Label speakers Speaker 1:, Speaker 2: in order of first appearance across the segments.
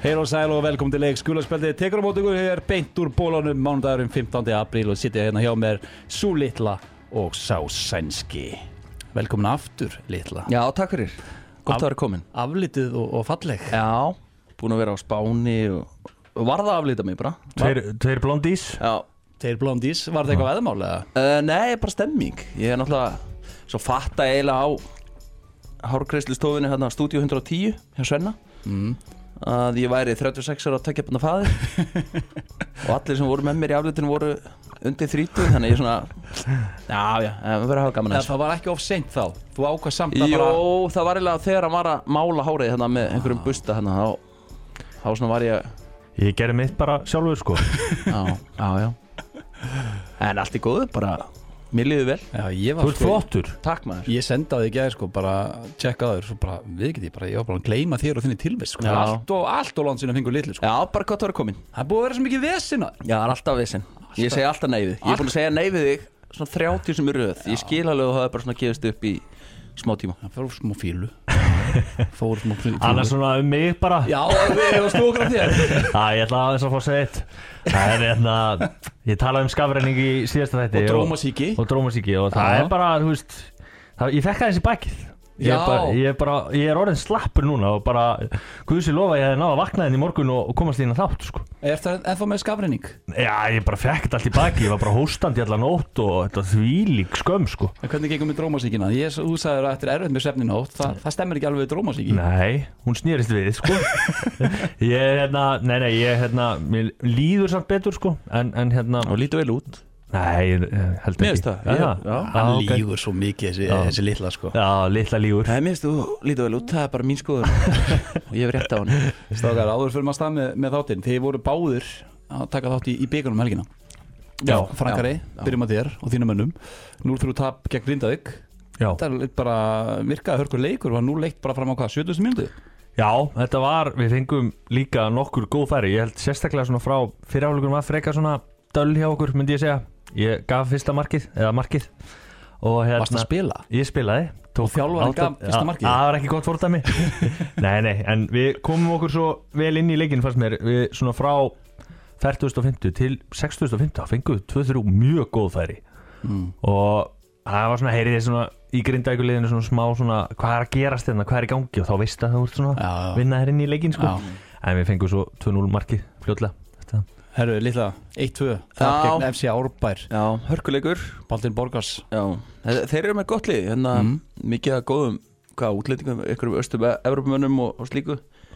Speaker 1: Heil og sæl og velkomin til leik skulaspjaldið tekur á móti ykkur hér beint úr bólunum mánudagurinn 15. apríl og sitja hérna hjá mér sú litla og sá sænski. Velkomin aftur, litla.
Speaker 2: Já, takk fyrir. Gott að vera komin.
Speaker 1: Aflitið og falleg.
Speaker 2: Já, búin að vera á Spáni og varða að aflita mig bara.
Speaker 3: Tveir blondís.
Speaker 2: Já.
Speaker 1: Tveir blondís, var þetta eitthvað veðmál eða?
Speaker 2: Nei, bara stemming. Ég náttúrulega svo fatta eiginlega á hárgreiðslustofunni hérna Stúdíó 110 hjá Svenna að ég væri 36 ára að tekja upp faðir og allir sem voru með mér í aflitinu voru undir 30, þannig ég svona já, verður að hafa gaman að þessu.
Speaker 1: Það var ekki of seint þá, þú ákvað samt að
Speaker 2: bara... Jó, það var eiginlega þegar hann var að mála hárið hérna með einhverjum busta hérna, þá svona var
Speaker 3: Ég gerði mitt bara sjálfur sko.
Speaker 2: Já En allt í góðu, bara mér líður vel.
Speaker 1: Já, ég var
Speaker 3: Þú ert flottur.
Speaker 2: Takk maður.
Speaker 1: Ég sendaði ekki aðeins sko, bara tjekka aður svo bara, við geti bara, ég var bara að gleyma þér og þinni tilvist sko. Allt og landsinu fengur litlu sko.
Speaker 2: Já, bara gott að vera komin.
Speaker 1: Það er búið að vera svo mikið vesina.
Speaker 2: Já, það er alltaf vesen. Ég segi alltaf nei við. Ég er búin að segja nei við þig svona 30 sem er röð. Ég skil alveg og það er bara svona gefist upp í smá tíma.
Speaker 1: Það fór smá fílu.
Speaker 3: Annars svona mig bara.
Speaker 1: Já, við erum stúkur af þér.
Speaker 3: Ég ætla aðeins að fá að segja eitt. Það er hérna, ég talaði skafrenning í síðasta þætti
Speaker 1: og
Speaker 3: drómasíki og það er bara, þú veist, ég fekk aðeins í bakið. Ég er orðin slappur núna og bara, guðs ég lofa ég hefði náða að vakna í morgun og komast inn að þátt sko.
Speaker 1: Er það ennþá með skafrenning?
Speaker 3: Já, ég bara fekk þetta allt í baki, ég var bara hóstandi allan nótt og þetta þvílík skömm sko.
Speaker 1: En hvernig gengum við drómasíkina? Þú sagðir að þetta er erfitt með svefni nótt, það stemmer ekki alveg við drómasíki.
Speaker 3: Nei, hún snýrist við sko. Mér líður samt betur sko, en hérna.
Speaker 2: Og lítur vel út.
Speaker 3: Nei, held ekki.
Speaker 2: Mér finnst það.
Speaker 1: Hann lígur svo mikið þessi litla sko.
Speaker 3: Já, litla lígur.
Speaker 2: Nei, mér finnst þú lítur vel út, það er bara mín skoður og ég hef rétt á hann.
Speaker 1: Strákar, áður fyrir maður stað með þáttinn. Þið voru báðir að taka þátt í bikarnum helgina.
Speaker 2: Já.
Speaker 1: Frankari, byrjum að þér og þínum mönnum. 0-3 tap gegn Grindavík.
Speaker 3: Já.
Speaker 1: Þetta er bara virkaði hörkur leikur, var nú leikt bara fram á hvað, 70. mínútu?
Speaker 3: Já, þetta var, við fengum líka nokkur góð færi. Ég held sérstaklega svona frá fyrirháleikunum var frekar svona döll hjá okkur, myndi ég segja. Ég gaf fyrsta markið og hérna
Speaker 1: Varst að spila?
Speaker 3: Ég spilaði
Speaker 1: Og þjálfarinn gaf fyrsta markið?
Speaker 3: Það var ekki gott fordæmi. Nei, en við komum okkur svo vel inn í leikinn fannst mér. Við svona frá 40.50 til 60.50 fengum við 2-3 mjög góð færi og það var svona, heyrið þið svona í Grindavíkurliðinu svona smá svona hvað er að gerast hérna, hvað er í gangi og þá veist að þú ert svona vinna þér inn í leikinn sko. En við fengum svo 2-0 markið fljótlega.
Speaker 1: Herru, litla, 1-2 Það gegn FC Árbær.
Speaker 2: Já, hörkuleikur.
Speaker 1: Baldvin Borgars.
Speaker 2: Já, þeir eru með gott lið hérna, mikið að góðum útlendingum, einhverjum östum Evrópumönnum og slíku.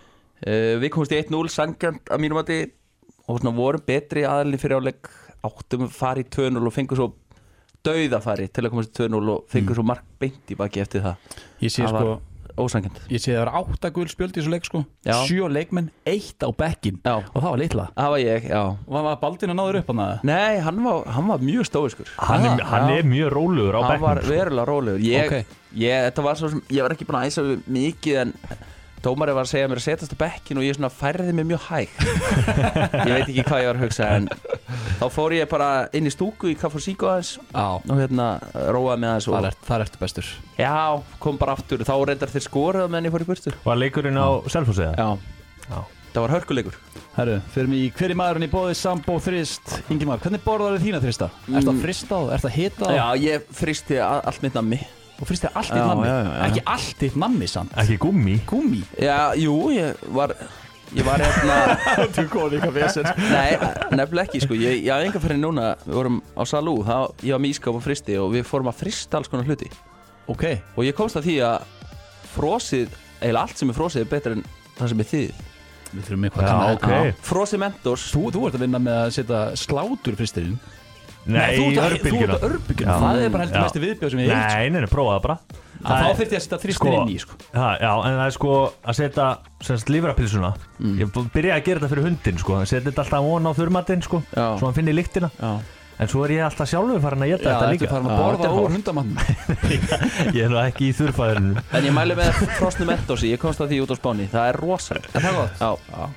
Speaker 2: Við komumst í 1-0 sanngjarnt að mínum mati og svona vorum betri aðalinn fyrir áleik, áttum að fara í 2-0 og fengum svo dauðafæri til að komast í 2-0 og fengum svo mark beint í baki eftir það.
Speaker 1: Ég sé sko
Speaker 2: ósangjant.
Speaker 1: Ég sé það var 8 gul spjöld í þessu leik sko. 7 leikmenn, 1 á bekkin. Og það var litla.
Speaker 2: Það var ég, já.
Speaker 1: Og var Baldvin að náður upp hann að?
Speaker 2: Nei, hann var mjög stóiskur.
Speaker 3: Hann er mjög rólegur á bekknum.
Speaker 2: Hann var verulega rólegur. Þetta var svo sem, ég var ekki búin að æsa mikið en dómarinn var að segja mér að setjast á bekkin og ég svona færði mig mjög hæg. Ég veit ekki hvað ég var að hugsa en þá fór ég bara inn í stúku í Café Síko aðeins og hérna róaði mig aðeins.
Speaker 1: Þar ertu bestur.
Speaker 2: Já, kom bara aftur. Þá reyndar þeir skoruð meðan ég fór í burstur.
Speaker 3: Var leikurinn á Selfossi?
Speaker 2: Já. Það var hörkuleikur.
Speaker 1: Herru, fyrir mig í hverju maðurinn í boði Sambo Þrist. Ingimar, hvernig borðar þið þína þrista? Ertu að frista á? Ertu að hita á?
Speaker 2: Já, ég fristi allt mitt nammi.
Speaker 1: Og frist þér allt þitt nammi? Ekki allt þitt nammi samt?
Speaker 3: Ekki gúmmi?
Speaker 1: Gúmmi?
Speaker 2: Já, jú, ég var hérna
Speaker 1: Þú kom líka vesen.
Speaker 2: Nei, nefnilega ekki sko. Ég hafði enga fyrir núna, við vorum á Salú, ég var með ískáp og fristi og við fórum að frista alls konar hluti.
Speaker 1: Ok.
Speaker 2: Og ég komst að því að frosið, eiginlega allt sem er frosið er betra en það sem er þið.
Speaker 1: Við þurfum eitthvað
Speaker 2: Frosið Mentos.
Speaker 1: Þú ert að vinna með að setja slátur fristirinn.
Speaker 3: Nei,
Speaker 1: þú ert að örbylgjuna. Það er bara heldur mestu viðbjóð sem ég heilt.
Speaker 3: Nei, prófaði bara.
Speaker 1: Þá þurfti ég að setja þristin inn í sko.
Speaker 3: Já, en það er sko að setja lífrapilsuna. Ég byrjaði að gera þetta fyrir hundin sko. Að setja þetta alltaf von á þurrmatinn sko. Svo hann finni lyktina. En svo er ég alltaf sjálfur farin að geta þetta líka.
Speaker 1: Já, þetta farin að borða úr hundamann.
Speaker 3: Ég er nú ekki í þurrfæðinu.
Speaker 2: En ég mæli með frosnu Mentosi. Ég komst að því út á Spáni. Það er rosalega.
Speaker 1: Er það gott?
Speaker 2: Já.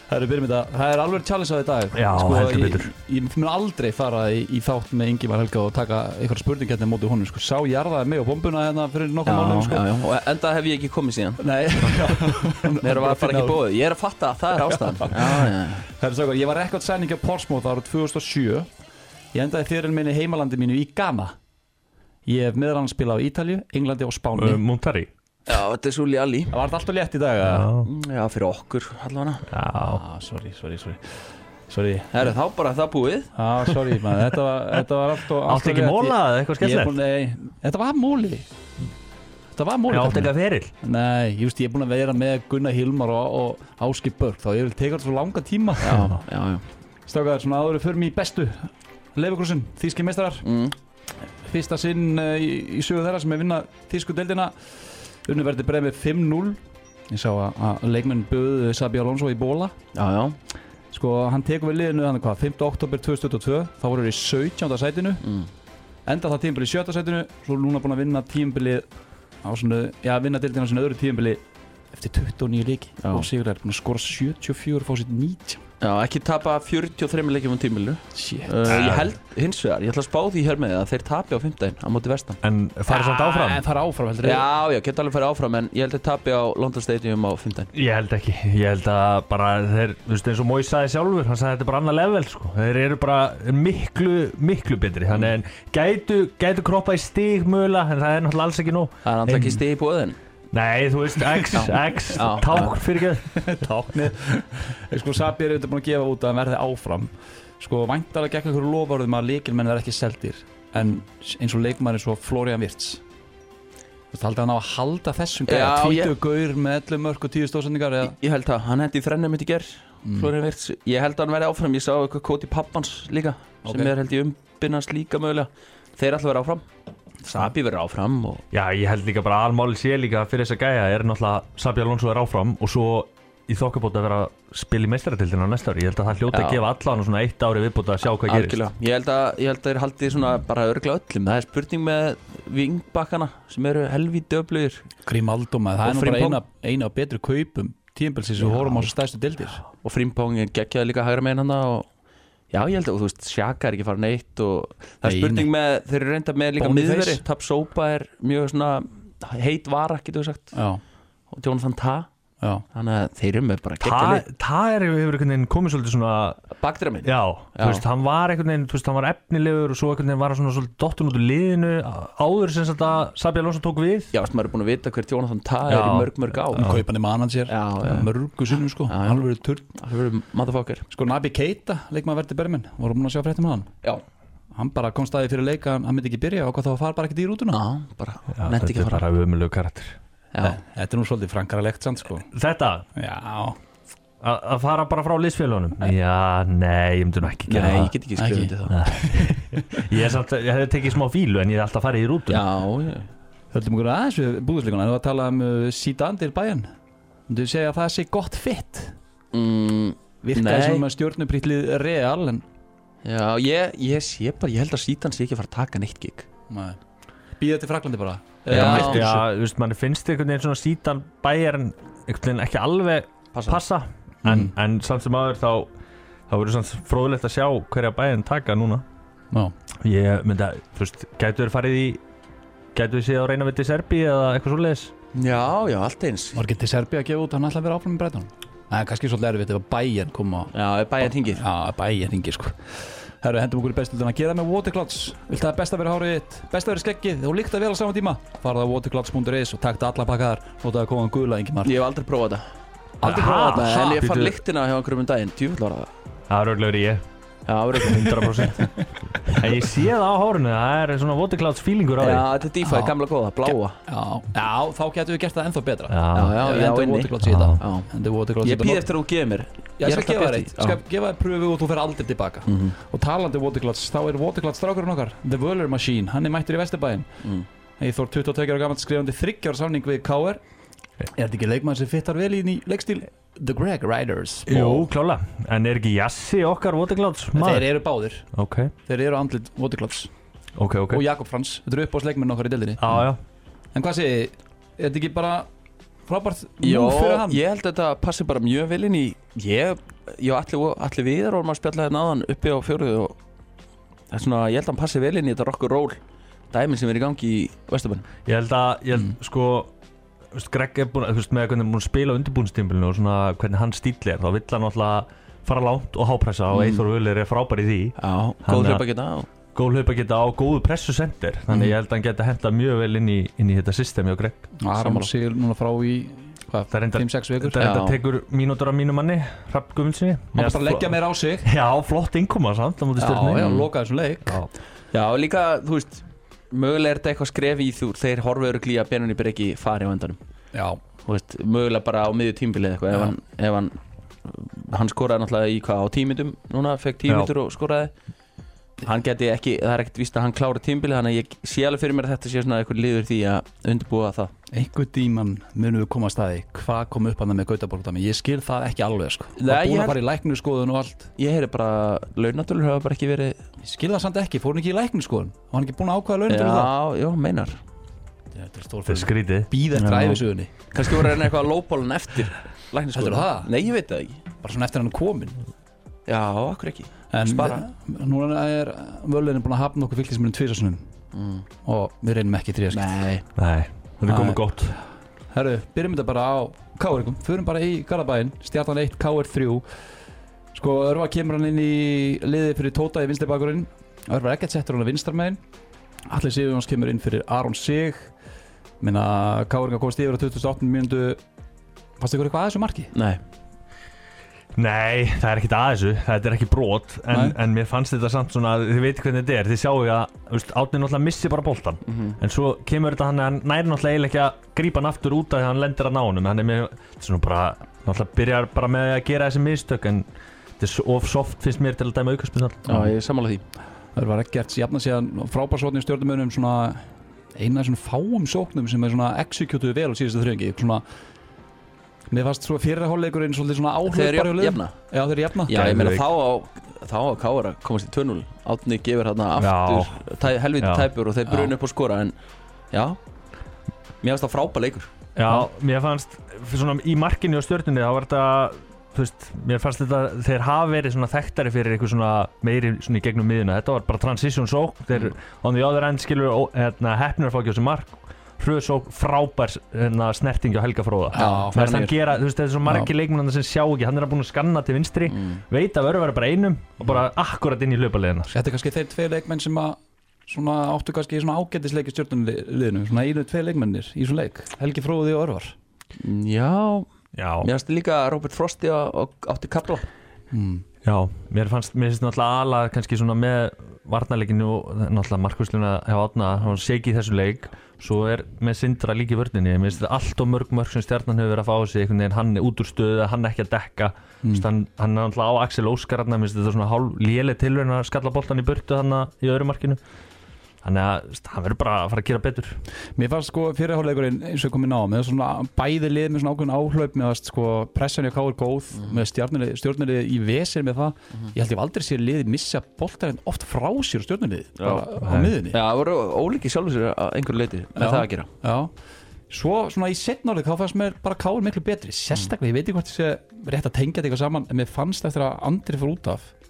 Speaker 1: Það er alveg challenge á því dag.
Speaker 3: Já, heldur betur.
Speaker 1: Ég mun aldrei fara í þátt með Ingimar Helga og taka einhverja spurningarnir móti honum sko. Sá jarðaði mig á bombuna hérna fyrir nokkuð mánuðum sko.
Speaker 2: Já, og enda hef ég ekki komið síðan.
Speaker 1: Nei.
Speaker 2: Mér var bara ekki bóðið. Ég að fatta að það er ástæðan.
Speaker 1: Það er svo góð. Ég var rekord sæning á Portsmouth árið 2007. Ég endaði fyrir minni heimalandi mínu í Ghana. Ég hef meðal annars spilað á Ítalíu, Englandi og Spáni.
Speaker 3: Montari.
Speaker 2: Já, þetta Sully Ali.
Speaker 1: Það var alltaf létt í dag.
Speaker 2: Já, fyrir okkur allavega.
Speaker 1: Sorry.
Speaker 2: Herru, þá bara það búið.
Speaker 1: Sorry, man. Þetta var alltaf
Speaker 3: Átti ekki móla eða eitthvað skemmtilegt?
Speaker 1: Nei, þetta var móli.
Speaker 3: Já, átti ekki að feril?
Speaker 1: Nei, ég er búin að vera með Gunnar Hilmar og Áski Börk. Þá ég vil teka þetta svo langa tíma.
Speaker 2: Já.
Speaker 1: Strákar, svona áður fyrir mig í bestu Leverkusen, þýski meistarar. Fyrsta sinn í sögu þeirra sem vinna þýsku deildina. Unnu verði Bremir 5-0. Ég sá að leikmenn böðu Xabi Alonso í bóla.
Speaker 2: Já.
Speaker 1: Sko, hann tekur við liðinu 5. október 2022. Þá voru þeir í 17. sætinu. Enda það tímabili í 7. sætinu. Svo núna búin að vinna tímabili á svona, vinna deildina á svona öðru tímabili eftir 29 leiki. Og sigurlegar búin að skora 74 og fá sitt 19.
Speaker 2: Já, ekki tapa 43 leikjum á tímabili. Ég held hins vegar, ég ætla að spá því hér með að þeir tapi á 5. á móti Vestam.
Speaker 3: En fara samt áfram?
Speaker 1: Fara áfram heldur.
Speaker 2: Já, geta alveg fara áfram, en ég held að tapi á London Stadium á 5.
Speaker 3: Ég held ekki, ég held að bara þeir, þú veist eins og Mói sagði sjálfur, hann sagði þetta er bara annað level sko. Þeir eru bara miklu betri, þannig en gætu kroppa í stig mögulega, en það er náttúrulega alls ekki nóg.
Speaker 2: Það er náttúrulega ekki stig í boðin.
Speaker 3: Nei, þú veist, X, tákn fyrir ekki.
Speaker 1: Táknið. Sko, Xabi er auðvitað búin að gefa út að hann verði áfram. Sko, væntanlega gegn einhverju loforðum að lykilmenn verði ekki seldir. En eins og leikmaður eins og Florian Wirtz. Þú veist, haldið hann á að halda þessum gæja? 20 gaur með 11 mörk og 10 stóðsendingar?
Speaker 2: Ég held að hann hendi í þrennum mitt í gerð, Florian Wirtz. Ég held að hann verði áfram. Ég sá eitthvað Koti Pappans líka, sem held ég umbinast líka mögulega. Þeir ætla að vera áfram. Xabi verður áfram og...
Speaker 3: Já, ég held líka bara almáli sé líka fyrir þessa gæja er náttúrulega Xabi Alonso er áfram og svo í þokkabót að vera að spila í meistaratildina næsta ári. Ég held að það hljóta að gefa allan svona 1 ári viðbót að sjá hvað gerist.
Speaker 2: Ég held að þeir haldið svona bara örugglega öllum. Það er spurning með vingbakkana sem eru helvíti öflugir.
Speaker 1: Grimaldo maður, það er nú bara eina af betri kaupum tímabilsins sem horfum á svo stærstu deildir.
Speaker 2: Og Frimpong geggjaði líka hægra megin hana og já, ég held að, þú veist, Xhaka er ekki farin neitt og það er spurning með, þeir eru reynda með líka miðveri, Tapsoba er mjög svona heit vara, getur við sagt.
Speaker 1: Já.
Speaker 2: Og Jonathan Tah.
Speaker 1: Já.
Speaker 2: Þannig að þeir eru með bara geggjali.
Speaker 3: Tah hefur einhvern veginn komið svolítið svona
Speaker 2: bakdýra minn.
Speaker 3: Já, þú veist, hann var einhvern veginn, þú veist, hann var efnilegur og svo einhvern veginn var hann svona svolítið dottun út úr liðinu áður sem sagt að Xabi Alonso tók við.
Speaker 2: Já, veist, maður er búin að vita hver Jonathan Tah er í mörg ár.
Speaker 1: Kaupandi manager, mörgu sinnum sko, hann verið turn.
Speaker 2: Það verið motherfucker.
Speaker 1: Sko Naby Keita, leikmaður Werder Bremen, voru búin að sjá fréttum af hann.
Speaker 2: Já.
Speaker 1: Hann bara kom staði fyrir leika, hann myndi ekki byrja og hvað þá að fara bara ekkert í rútuna.
Speaker 2: Já, bara netti ekki að fara.
Speaker 3: Þetta er bara ömurlegur karakter.
Speaker 1: Þetta er nú svolítið frankaralegt samt sko.
Speaker 3: Þetta?
Speaker 1: Já.
Speaker 3: Að fara bara frá liðsfélögunum? Já, nei, ég myndi nú ekki gera það.
Speaker 2: Nei, ég get ekki skrifið til það.
Speaker 3: Ég hef tekið smá fílu en ég hef alltaf farið í rútuna.
Speaker 2: Já.
Speaker 1: Höldum okkur aðeins við búðsleikuna. Það var að tala Zidane til Bayern. Þú segja að það sé gott fit. Virkaði sem að stjórnuprýtlið Real en...
Speaker 2: Já, ég sé bara, ég held að Zidane sé ekki að fara að taka neitt gig.
Speaker 1: Nei. Býða til Fraklandi bara.
Speaker 3: Já, þú veist, manni finnst einhvern veginn svona Zidane Bayern einhvern veginn ekki alveg passa. En samt sem aður þá verður svona fróðlegt að sjá hverja Bayern taka núna.
Speaker 1: Já. Ég
Speaker 3: myndi að, þú veist, gætu þér séð að reyna við til Serbíu eða eitthvað svoleiðis?
Speaker 2: Já, allt eins.
Speaker 1: Var ekki til Serbíu að gefa út, hann ætlaði að vera áfram með Brighton. Nei, kannski svolítið erfitt ef að Bayern koma.
Speaker 2: Já, Bayern hringir.
Speaker 1: Já, Bayern hringir sko. Herru, hendum okkur í bestildina að gera með Waterclouds. Vilt það besta vera hárið þitt, besta vera skeggið og líkta vel á sama tíma? Farðu á waterclouds.is og takta alla pakkaðar. Notaðu kóðan gula, Ingimar.
Speaker 2: Ég hef aldrei prófað þetta. En ég fann lyktina hjá einhverjum daginn. Djúvill var það.
Speaker 3: Það er örugglega ég.
Speaker 2: Já, örugglega
Speaker 3: 100%. En ég sé það á hárinu, það er svona Waterclouds feelingur á því.
Speaker 2: Já, þetta er DeFi, gamla góða, bláa.
Speaker 1: Já, þá getum við gert það ennþá betra.
Speaker 2: Já,
Speaker 1: Waterclouds í þetta.
Speaker 2: Ég býð eftir að þú gefur mér.
Speaker 1: Ég skal gefa þér eitt, skal gefa þér pröfu og þú fer aldrei tilbaka. Og talandi Waterclouds, þá er Waterclouds strákurinn okkar, The Wöller Machine, hann er mættur í Vesturbæinn. Eyþór 22 ára gamall skrifandi 3 ára samning við KR. Er þetta ekki leikmaður sem fittar vel í leikstíl The Greg Riders?
Speaker 3: Jú, klála. En er ekki Jassi okkar Waterclouds?
Speaker 1: Þeir eru báðir.
Speaker 3: Ok.
Speaker 1: Þeir eru andlit Waterclouds.
Speaker 3: Ok.
Speaker 1: Og Jakob Frans, þetta eru uppáhaldsleikmenn okkar í deildinni.
Speaker 3: Já.
Speaker 1: En hvað segir, er þetta ekki bara frábært nú fyrir hann?
Speaker 2: Ég held að þetta passi bara mjög vel inn í. Ég allir við vorum að spjalla hérna áðan uppi á fjórðu og það er svona, ég held að hann passi vel inn í þetta rock'n'roll dæmin sem er í gangi í Vesturbænum.
Speaker 3: Ég held sko Greg er búin með hvernig hann er búin að spila á undirbúningstímabilinu og svona hvernig hann stíl er, þá vill hann alltaf fara langt og hápressa og Eyþór Völler er frábær í því.
Speaker 2: Já, góð
Speaker 3: hlaupageta og góðu pressusender, þannig ég held að hann geta hentað mjög vel inn í þetta systemi og Greg.
Speaker 1: Aron sigur núna frá í 5-6 vikur.
Speaker 3: Það reyndar tekur mínútur af mínu manni Hrafn Guðmundssoni.
Speaker 1: Hann bara leggja meira á sig.
Speaker 3: Já, flott innkoma samt á móti Stjörnunni.
Speaker 1: Já, loka þessum leik.
Speaker 2: Já, líka, þú veist, mögulega er þetta eitthvað skref í þú, þeir horfa örugglega að Benóni Breki fari á endanum. Já. Þú veist, mögulega bara á miðju tímabili eitthvað, ef hann skoraði náttúrulega í á 10 mínútum núna, fekk 10 mínútur og skoraði. Hann geti ekki, það er ekkert víst að hann klári tímabili, þannig að ég sé alveg fyrir mér að þetta sé svona eitthvað liður því að undirbúa það.
Speaker 1: Einhver díman munum við koma að staði hvað kom upp hann með Gautaborgdæmi, ég skil það ekki alveg sko. Það er búin að fara í læknisskoðun og allt.
Speaker 2: Ég heyri bara launatölur hafa bara ekki verið.
Speaker 1: Ég skil það samt ekki, fór hann ekki í læknisskoðun og hann ekki búin að ákvæða launatölur það.
Speaker 2: Já, meinar.
Speaker 3: Þetta er skrítið.
Speaker 1: Bíð eftir ævisögunni.
Speaker 2: Kannski voru hann eitthvað að lóbólan eftir læknisskoðun. Nei, ég veit það ekki.
Speaker 1: Bara svona eftir hann komin.
Speaker 2: Já, akkur ekki.
Speaker 1: En núna er Völlurinn búin að hafna okkur fylgismennum 2 sinnum og við reynum ekki 3
Speaker 3: Nei, það er komið gott.
Speaker 1: Herru, byrjum þetta bara á KR-ingum, förum bara í Garðabæinn, Stjarnan 1, KR 3. Sko, Örvar kemur hann inn í liðið fyrir Tóta í vinstri bakvörðinn. Örvar ekkert settur hann að vinstarmegin. Atli Sigurjóns kemur inn fyrir Aron Sig. Minna, KR-ingar komast yfir á 28 mínútu. Fannst ykkur eitthvað að þessu marki?
Speaker 3: Nei, það er ekkert að þessu, þetta er ekki brot en mér fannst þetta samt svona, þið veitir hvernig þetta er, þið sjáu að Árni náttúrulega missi bara boltan en svo kemur þetta hann næri náttúrulega eiginlega ekki að grípa hann aftur út af því að hann lendir að ná honum, hann er með svona bara, náttúrulega byrjar bara með að gera þessi mistök en þetta er of soft finnst mér til að dæma aukaspyrnu.
Speaker 2: Já, ég er sammála því.
Speaker 1: Það var ekkert jafna síðan frábærsókn í Stjörnumönnum svona eina af svona fáum sóknum sem er svona executuðu vel á síðustu þriðjungi, svona mér fannst svo fyrri hálfleikurinn svolítið svona áhlaupari á liðum. Já, þeir jafna.
Speaker 2: Já, ég meina þá á KR að komast í 2-0. Árni gefur þarna aftur helviti tæpur og þeir bruna upp og skora en já, mér fannst það frábær leikur.
Speaker 3: Já, mér fannst svona í markinu á Stjörnunni þá var þetta, þú veist, mér fannst þetta þeir hafa verið svona þekktari fyrir eitthvað svona meiri svona í gegnum miðuna. Þetta var bara transition sók. Þeir on the other end skilur heppnir að fá ekki á þessu mark. Hröðsók frábær snerting á Helga Fróða. Hann gera, þú veist, þetta er svo margir leikmenn sem sjá ekki, hann er búin að skanna til vinstri, veit að Örvar er bara einum og bara akkurat inn í hlaupaliðina.
Speaker 1: Þetta er kannski þeir 2 leikmenn sem að svona áttu kannski svona ágætisleik í Stjörnuliðinu, svona 1-2 leikmennir í svona leik, Helgi Fróði og Örvar.
Speaker 2: Já. Mér fannst líka Robert Frosti átti kafla.
Speaker 3: Já, mér finnst náttúrulega ala kannski svona með varnarleikinu og náttúrulega markvörsluna hjá Árna, hann séki í þessu leik. Svo er með Sindra líka í vörninni. Mér finnst þetta allt og mörg sem Stjarnan hefur verið að fá á sig einhvern veginn, hann er út úr stöðu, hann er ekki að dekka hann er náttúrulega á Axel Óskar mér finnst þetta svona hálf léleg tilraun að skalla boltan í burtu hann í öðru markinu. Þannig að hann verður bara að fara að gera betur. Mér
Speaker 1: fannst sko fyrri hálfleikurinn eins og komið ná með svona bæði lið með svona ákveðin áhlaup með að sko pressan í KR góð með stjórnarlið í vesir með það. Ég held ég aldrei sér liðið missa boltarinn oft frá sér stjórnarlið á miðunni. Já, það voru ólíki sjálfur sér að einhverju leiti með það að gera. Já. Svo svona í seinna hálfleik þá fannst mér bara KR miklu betri. Sérstaklega, ég veit ekki hvort ég sé rétt að tengja þetta saman en mér fannst eftir að Andri fór út af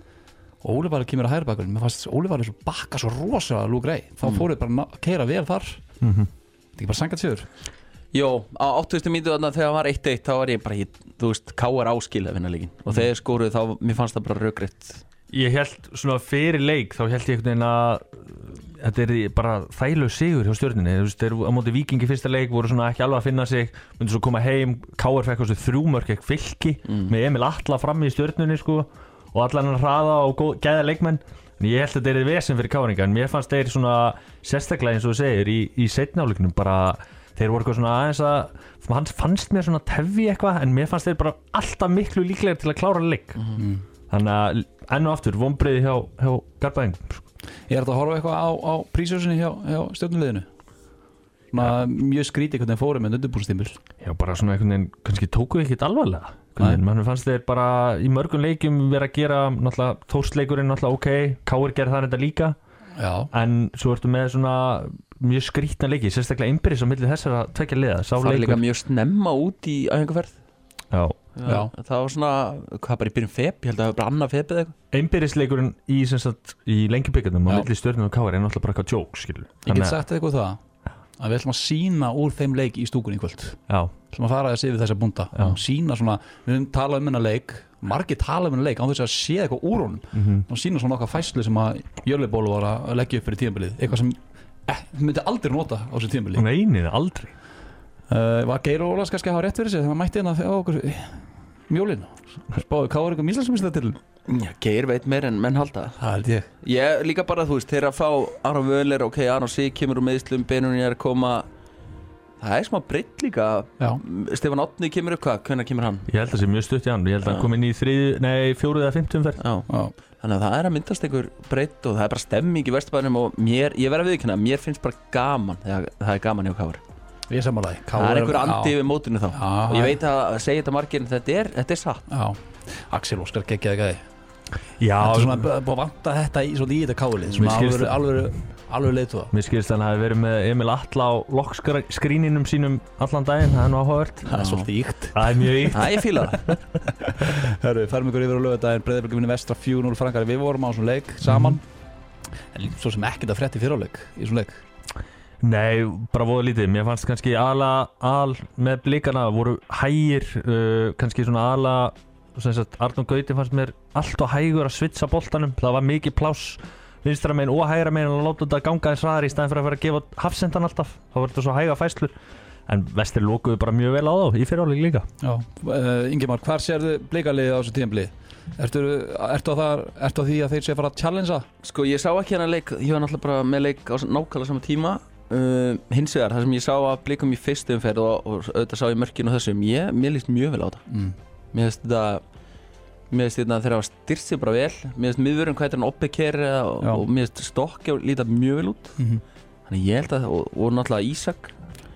Speaker 1: og Óli kemur að hægri bakgrunn, mér fannst Óli svo bakka svo rosalega lúgrei, þá fóruð bara að keyra vel þar. Þetta er ekki bara sangat sigur.
Speaker 2: Jó, á 80. mínútu þegar það var 1-1 þá var ég bara, þú veist, KR áskil að vinna leikinn og þegar skoruð þá, mér fannst það bara rökrétt.
Speaker 3: Ég held svona fyrir leik, þá held ég einhvern veginn að þetta er bara þægilegur sigur hjá Stjörnunni. Þú veist, þeir á móti Víkingi fyrsta leik voru svona ekki alveg að finna sig, myndu svo koma heim, KR fekk þessu 3 mörk gegn Fylki með Emil Atla frammi í Stjörnunni sko og allan hann hraða og gæða leikmenn. En ég held að þetta er vesen fyrir KR-inga en mér fannst þeir svona sérstaklega eins og þú segir í seinni hálfleiknum bara þeir voru eitthvað svona aðeins að hann fannst mér svona tefji eitthvað en mér fannst þeir bara alltaf miklu líklegir til að klára leik. Þannig að enn og aftur vonbrigði hjá Garðabæingum.
Speaker 1: Ég er þetta að horfa eitthvað á prísjósinni hjá Stjörnuliðinu. Mjög skrítið hvernig fórum með undirbúrstímbil.
Speaker 3: Já, bara svona einhvern veginn kannski tókuð ekkert alvarlega. Mann fannst þeir bara í mörgum leikjum vera að gera náttúrulega Þórsleikurinn náttúrulega ok, KR gerði það þetta líka. Já. En svo ertu með svona mjög skrítna leiki, sérstaklega innbyrðis á milli þessara tveggja liða.
Speaker 2: Það er líka mjög snemma út í æfingarferð.
Speaker 3: Já.
Speaker 1: Já.
Speaker 2: Það var svona, hvað bara í byrjun feb ég held að það var bara annað feb eða eitthvað
Speaker 3: Einbýrisleikurinn í Lengjubikkarnum á milli Stjörnum og KR er náttúrulega bara eitthvað joke, skilur.
Speaker 1: Ég get sagt eitthvað það að við ætlum að sína úr þeim leik í stúkunni í kvöld.
Speaker 3: Já.
Speaker 1: Við ætlum að fara að yfir þessa búnda og sína svona, við höfum talað um hennar leik, margir talað um hennar leik án þess að sé eitthvað úr honum og sína svona okkar fæslu sem að Jörlibólu var að leggja upp fyrir tímabilið, eitthvað sem myndi aldrei nota á þessu tímabilið.
Speaker 3: Nei, aldrei.
Speaker 1: Var Geir Ólafs kannski að hafa rétt fyrir sig þegar hann mætti hérna á okkur mjólin spáði hvað var eitthvað Íslandsmeistaratitil.
Speaker 2: Já, Geir veit meir en menn halda
Speaker 1: Það held ég.
Speaker 2: Ég líka bara, þú veist, þegar að fá Aron Völler, ok, Aron Sig kemur úr meðslum, Benunni er að koma það smá breytt líka.
Speaker 1: Já.
Speaker 2: Stefán Árni kemur upp, hvenær kemur hann?
Speaker 3: Ég held að það sé mjög stutt í hann. Ég held að hann kom inn í 4. eða 5. umferð.
Speaker 2: Já. Þannig að það er að myndast einhver breytt og það er bara stemming í Vesturbænum og ég verð að viðurkenna, mér finnst bara gaman þegar það er gaman hjá KR.
Speaker 1: Ég sammálaði.
Speaker 2: Það er einhver andi við mótinu þá.
Speaker 1: Já,
Speaker 2: og ég veit að segja þetta margir en þetta er satt.
Speaker 1: Já. Axel Óskar geggjaði gæði.
Speaker 3: Já,
Speaker 1: þetta er svona búið að vanta þetta í þetta kálið, svona alveg leiðtóða.
Speaker 3: Mér skilst hann hafi verið með Emil Atla á lokkskríninum sínum allan daginn, það er nú áhugavert.
Speaker 1: Það er svolítið íkt.
Speaker 3: Það er mjög íkt.
Speaker 2: Það ég fíla það.
Speaker 1: Herru, færum ykkur yfir á laugardaginn, Breiðablik vinnur Vestra 4-0 Frankari. Við vorum á svona leik saman, en svo sem ekkert að frétta í fyrráleik í svona leik.
Speaker 3: Nei, bara voða lítið. Mér fannst kannski með blikana voru hægir, kannski svona Arnór Gauti fannst mér allt og hægur að svitsa boltanum. Það var mikið pláss vinstra megin og hægra megin að láta þetta ganga eins hraðar í staðinn fyrir að fara að gefa hafsendan alltaf. Það var þetta svo hæga fæslur. En Vestri lokuðu bara mjög vel á þá í fyrráleik líka. Já,
Speaker 1: Ingimar, hvar sérðu Blikaliðið á þessu tímabilið? Ertu á því að þeir sé að fara að challengea?
Speaker 2: Sko, ég sá ekki hennar leik, ég var náttúrulega bara með leik á nákvæmlega sama tíma. Hins vegar, það sem ég sá að Blikum í fyrstu umferð og auðvitað sá ég mörkin og þessum, mér líst mjög vel á þetta. Mér finnst þetta þegar það var styrt sig bara vel. Mér finnst miðvörðurinn hvað heitir hann Oppekær og mér finnst Stokkjá líta mjög vel út. Þannig ég held að, og náttúrulega Ísak,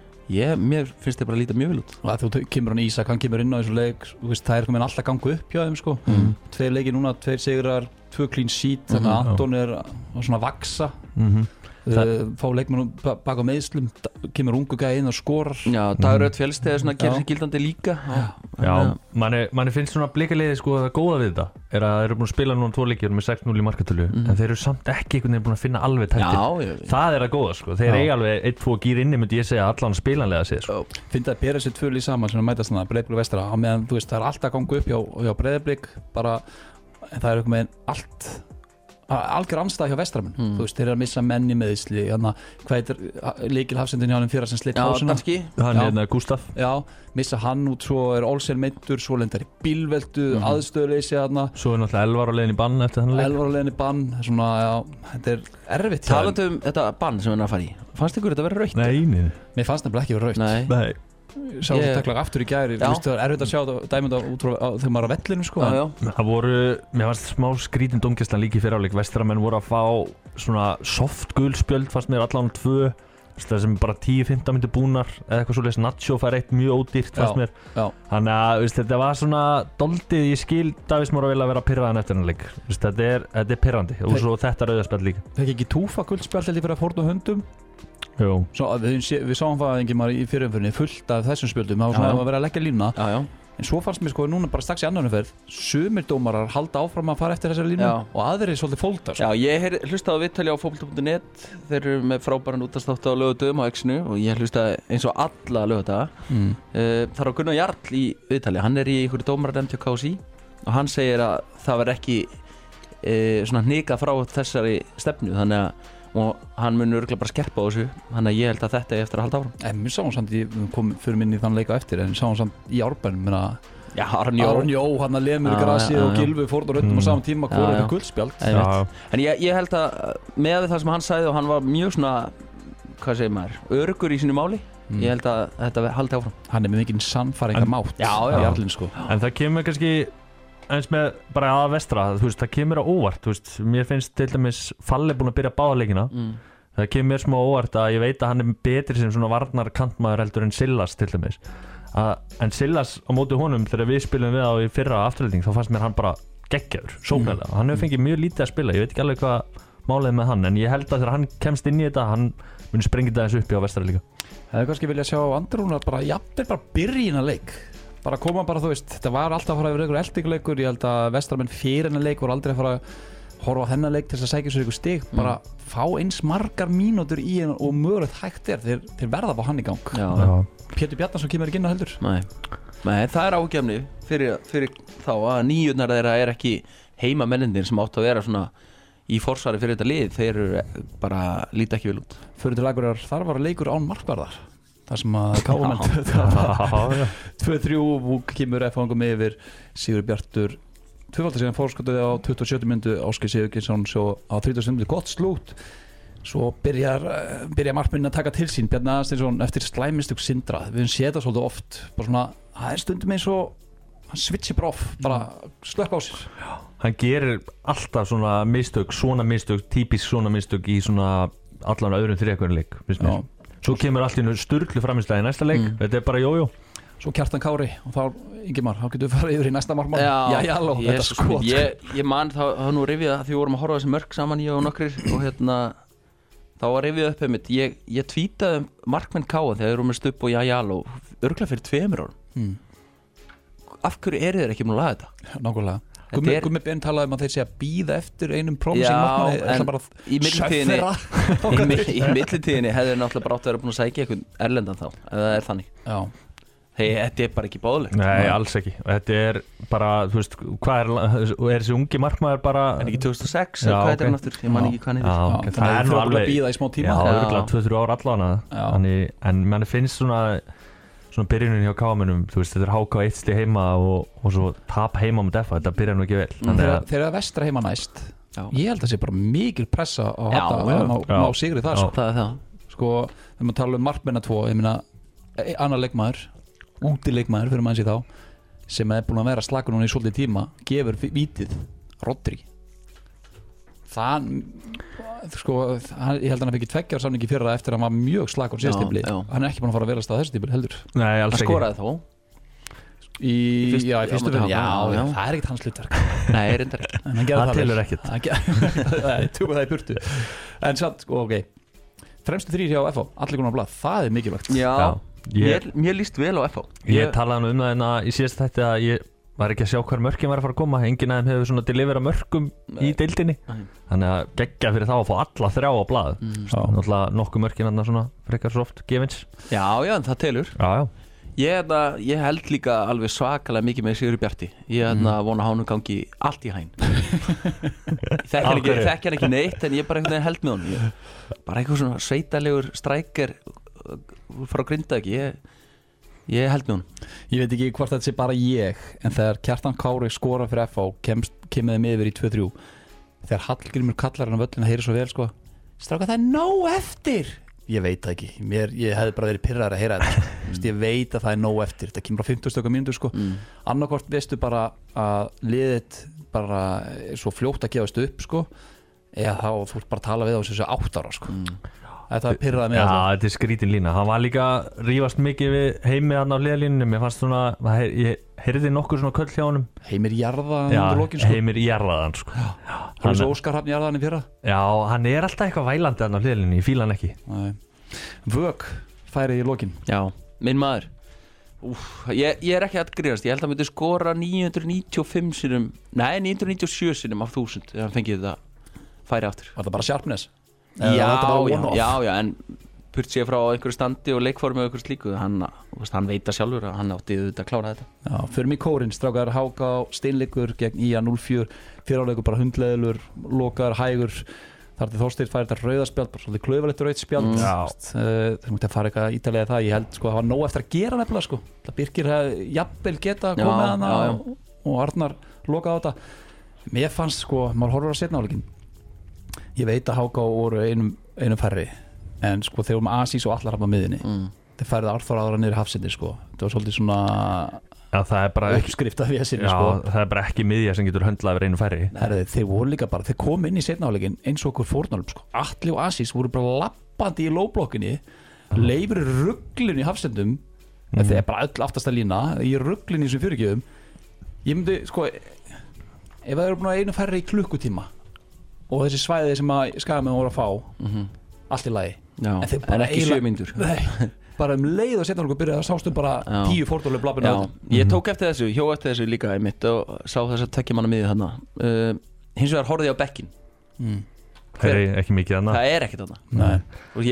Speaker 2: mér finnst þetta bara líta mjög vel út.
Speaker 1: Og að þú kemur hann Ísak, hann kemur inn á þessu leik, það er komin alltaf gangu upp hjá þeim sko. 2 leikir núna, 2 sigrar, 2 clean sheet, þannig að Anton er svona að vaksa. Fá leikmenn bak á meiðslum, kemur ungu gæði inn og skorar.
Speaker 2: Já, Dagur Öll Fjellsteð er svona gerir sig gildandi líka.
Speaker 3: Já, manni finnst svona Blikaliðið sko það góða við þetta er að þeir eru búin að spila núna 2 leikir með 6-0 í markatölu en þeir eru samt ekki einhvern veginn búin að finna alveg tættir. Það er að góða sko, þeir eiga alveg 1-2 gýr inni myndi ég segja allan spilanlega séð sko.
Speaker 1: Finnst að bera sér 2 lið saman sem að mætast þarna Breiðablik og Vestra á meðan þú veist það er alltaf gangu upp hjá Breiðablik bara það er eitthvað með allt algjör andstæð hjá Vestramenn. Þú veist, þeir eru að missa menn í meiðsli, hvað heitir lykilhafsendinn hjá hann fyrra sem slitt hálsuna?
Speaker 3: Hann er Gustaf.
Speaker 1: Já, missa hann út, svo er Olsen meiddur, svo lendar í bílveldu, aðstöðuleysi þarna.
Speaker 3: Svo er náttúrulega Elvar á leiðin í bann eftir þannig leik.
Speaker 1: Elvar á leiðin í bann, svona, já, þetta er erfitt.
Speaker 2: Talandi þetta bann sem hann að fara í, fannst ykkur þetta vera rautt?
Speaker 3: Nei.
Speaker 1: Mér fannst nefnilega ekki vera rautt.
Speaker 3: Nei.
Speaker 1: Sá þetta takla aftur í gæri, þú veist það er erfitt að sjá dæmið út frá þegar maður er á vellinu sko.
Speaker 3: Það voru, mér fannst smá skrítin dómgæslan líka í fyrráleik. Vestramenn voru að fá svona soft gulspjöld fannst mér allan 2 það sem bara 10-15 myndir búnar eða eitthvað svoleiðis. Nacho fær 1 mjög ódýrt fannst mér. Þannig að þetta var svona doldið, ég skil Davís Már að vilja vera pirraðan eftir hann leik. Þetta er pirrandi og svo þetta rauðarspjald líka.
Speaker 1: Fekk ekki Túfa gulspjald fyrir að fórna hundum? Svo, við sáum það Ingimar í fyrirumferðinni fullt af þessum spjöldum, það var svona að vera að leggja lína. En svo fannst mér sko núna bara strax í annan umferð sumir dómarar halda áfram að fara eftir þessari línu og aðrir svolítið fólta sko.
Speaker 2: Já, ég hlustaði á viðtali á fótbolta.net, þeir eru með frábæran útastáttu á laugardögum á X-nu og ég hlustaði eins og alla laugardaga. Þar á Gunnar Jarl í viðtali, hann er í einhverju dómararnefnd hjá KSÍ og hann segir að það var ekki svona hnikað frá þessari stefnu, þannig að og hann mun örugglega bara skerpa á þessu, þannig að ég held að þetta er eftir að halda áfram. En
Speaker 1: við sáum samt, við komum fyrir minni þann leika eftir, en við sáum samt í Árbænum,
Speaker 2: já, Aron Jó,
Speaker 1: hann að lemur í grasið og Gylfi fórn og röndum á saman tíma, hvor er þetta guldspjald.
Speaker 2: En ég held að með það sem hann sagði og hann var mjög svona, hvað segir maður, öruggur í sínu máli, ég held að þetta haldi áfram.
Speaker 1: Hann er með mikinn sannfæringamátt í Arlinn sko.
Speaker 3: En það kemur kannski eins með bara að Vestra, þú veist, það kemur á óvart, þú veist, mér finnst til dæmis Falli búin að byrja báða leikina, það kemur mér smá óvart að ég veit að hann er betri sem svona varnar kantmaður heldur en Sillas til dæmis, en Sillas á móti honum þegar við spilum við á í fyrra afturhalding, þá fannst mér hann bara geggjaður, sóknarlega, hann hefur fengið mjög lítið að spila, ég veit ekki alveg hvað málið með hann, en ég held að þegar hann kemst inn í þetta, hann mun sprengja þetta þessu upp í á Vestra líka.
Speaker 1: Það er kannski vilja sjá Andrúnar bara jafnvel bara byrja í þennan leik. bara koma bara, þú veist, þetta var alltaf að fara yfir einhver eldinguleikur, ég held að vestramenn fyrir hennar leik voru aldrei að fara að horfa á þennan leik til þess að sækja sér ykkur stig, bara fá eins margar mínútur í henn og mögulegt hægt þeir verða á hann í gang.
Speaker 2: Já.
Speaker 1: Pétur Bjarnason kemur ekki inn á heldur.
Speaker 2: Nei, það er ágefni fyrir þá að nýjurnar þeirra er ekki heimamennindin sem átt að vera svona í forsvari fyrir þetta lið, þeir eru bara líta ekki vel út.
Speaker 1: Fyrir til Akureyrar, þar var leikur án markvarðar, þar sem að KM 2-3 kemur F-fangum yfir Sigur Bjartur tvöfaldur síðan fórskotið á 27. myndu Ásgeir Sigurgeirsson svo á 30. myndu gott slút, svo byrjar markmennin að taka til sín Bjarni Aðalsteinsson eftir slæmistug Sindra, við höfum séð það svolítið oft, bara svona það er stundum eins og hann switchi bara off, bara slökk á sér.
Speaker 3: Hann gerir alltaf svona mistök, típisk svona mistök í svona allan öðrum þriðakvörleik, finnst mér. Svo kemur allt í sturglu framistæði í næsta leik, þetta er bara jójó.
Speaker 1: Svo Kjartan Kári og þá, Ingimar, þá getur við farið yfir í næsta markmann.
Speaker 2: Jajalo, þetta skot. Ég man það nú rifið að því við vorum að horfa þessi mörk saman ég og nokkrir og þá var rifið upp einmitt, ég tweetaði markmenn Káa þegar þeir eru með Stubb og Jajalo, örgulega fyrir 2 árum. Af hverju eru þeir ekki múin að laga þetta?
Speaker 1: Nákvæmlega. Gummi Ben talaði að þeir sé að bíða eftir einum promising markmanni,
Speaker 2: en
Speaker 1: bara
Speaker 2: í millitíðinni hefði þeir náttúrulega bara átt að vera búin að sækja einhvern erlendan þá, ef það er þannig. Þetta er bara ekki báðlegt.
Speaker 3: Nei, alls ekki. Þetta er bara, þú veist, hvað er þessi ungi markmaður bara...
Speaker 2: En ekki 2006, hvað er þetta náttúr? Ég man ekki hvað nefnir.
Speaker 1: Það er nú alveg að bíða í smá tíma.
Speaker 3: Já, örgulega 2-3 ára allavega. En manni finnst svona byrjunin hjá Káamönnum, þú veist, þetta er HK 1 stig heima og svo tap heima með Defa, þetta byrjar nú ekki vel.
Speaker 1: Þeir eru að vestra heima næst. Ég held að það sé bara mikil pressa á þetta að ná sigri það.
Speaker 2: Það er það.
Speaker 1: Sko, þegar maður tala markmenna 2, ég meina, annar leikmaður, útileikmaður fyrir manns í þá, sem er búin að vera slagur núna í svolítið tíma, gefur vítið, Rodri. Það, sko, ég held að hann fikk 2 ára samningi fyrra eftir að hann var mjög slagur síðast tímabili. Hann er ekki búin að fara að vera stað þessu tímabili heldur.
Speaker 3: Nei, alls ekki.
Speaker 2: Hann skoraði þó
Speaker 1: í fyrstu fyrir. Já, það er ekkert hans hlutverk.
Speaker 2: Nei, reyndar ekki.
Speaker 1: En hann gerði
Speaker 3: það tilur ekkert.
Speaker 1: Nei, tökum það í burtu. En satt, sko, ok, fremstu 3 hjá FH, allir konar á blað, það er mikilvægt.
Speaker 2: Já, mér líst vel á FH.
Speaker 3: Ég talaði það í síðast þætti að ég var ekki að sjá hver mörkin var að fara að koma, enginn af þeim hefur svona delivera mörkum í deildinni, þannig að geggja fyrir þá að fá alla 3 á blað. Náttúrulega nokkuð mörkin annað svona frekar soft gefins.
Speaker 2: Já, það telur. Ég held líka alveg svakalega mikið með Sigur Bjarti. Ég vona hánum gangi allt í hæn. Þekki hann ekki neitt, en ég bara einhvern veginn held með honum. Bara eitthvað svona sveitalegur strækir frá Grindavík, ég held með hún.
Speaker 1: Ég veit ekki hvort þetta sé bara ég, en þegar Kjartan Kári skora fyrir FH kemur þeim yfir í 2-3, þegar Hallgrímur kallar hann á völlin að heyra svo vel, sko, stráka, það er nóg eftir. Ég veit það ekki, ég hefði bara verið pirraður að heyra þetta. Ég veit að það er nóg eftir, þetta kemur á 50 mínútur, sko. Annarkvort veistu bara að liðið bara er svo fljótt að gefast upp, sko, eða þá þú ert bara að tala við á þessu 8 ára, sko. Þetta pirraði mig.
Speaker 3: Já, þetta er skrítin lína. Hann var líka rífast mikið við Heimi hann á hliðalínunni. Mér fannst svona, ég heyrði nokkur svona köll hjá honum.
Speaker 1: Heimir jarðaðan undir lokin, sko.
Speaker 3: Heimir jarðaðan, sko.
Speaker 1: Hann er svo Óskar Hrafn jarðaðan í fyrra.
Speaker 3: Já, hann er alltaf eitthvað vælandi hann á hliðalínunni, ég fíla hann ekki.
Speaker 1: Vök færi í lokin.
Speaker 2: Já, minn maður. Ég er ekki að grínast. Ég held að hann myndi skora 995 sinum, nei, 997 sinum af 1000 þegar hann fengið þetta færi aftur.
Speaker 1: Var það bara Sharpness?
Speaker 2: Já, en burt sér frá einhverju standi og leikformi og einhverju slíku, hann veit að sjálfur að hann átti auðvitað að klára þetta.
Speaker 1: Já, förum í kórinn, strákar, HK steinleikur gegn IA 04, fyriráleikur bara hundleðilur, lokaður, hægur, þar til Þorsteinn færi þetta rauðaspjald, bara svolítið klaufalegt rautt spjald. Það mútti að fara eitthvað ítalega það, ég held, sko, það var nóg eftir að gera nefnilega, sko. Það Birkir hefði jafnvel geta komið hana og Arnar lokaði á þetta. Mér fannst, sko, maður horfur að setna áleikin. Ég veit að HK voru einum færri, en sko þeir voru með Asís og allar hafna miðinni. Þeir færði Arþór aðra niður hafsendir, sko. Það var svolítið svona uppskriftað við sinni, sko.
Speaker 3: Já, það er bara ekki miðja sem getur höndlað yfir einum færri.
Speaker 1: Þeir voru líka bara, þeir kom inn í seinna hálfleikinn eins og okkur fórnálum, sko. Atli og Asís voru bara lappandi í lóblokkinni, leifur ruglun í hafsendum, þeir er bara öll aftasta lína í ruglun í þessum fyrirgjöfum. Ég myndi, sko, ef það eru búin að einu færri í klukkutíma og þessi svæði sem að Skagamenn voru að fá allt í lagi,
Speaker 2: en ekki 7 mínútur.
Speaker 1: bara leið og setna okkur byrjaði að sástu bara 10 fórtólu blabbinu.
Speaker 2: Já, ég tók eftir þessu, hjó eftir þessu líka í mitt og sá þess að tekja manna miðið þarna. Hins vegar horfði ég á bekkin.
Speaker 3: Það er ekki mikið þarna.
Speaker 2: Það er ekkert þarna.
Speaker 1: Nei.
Speaker 2: Og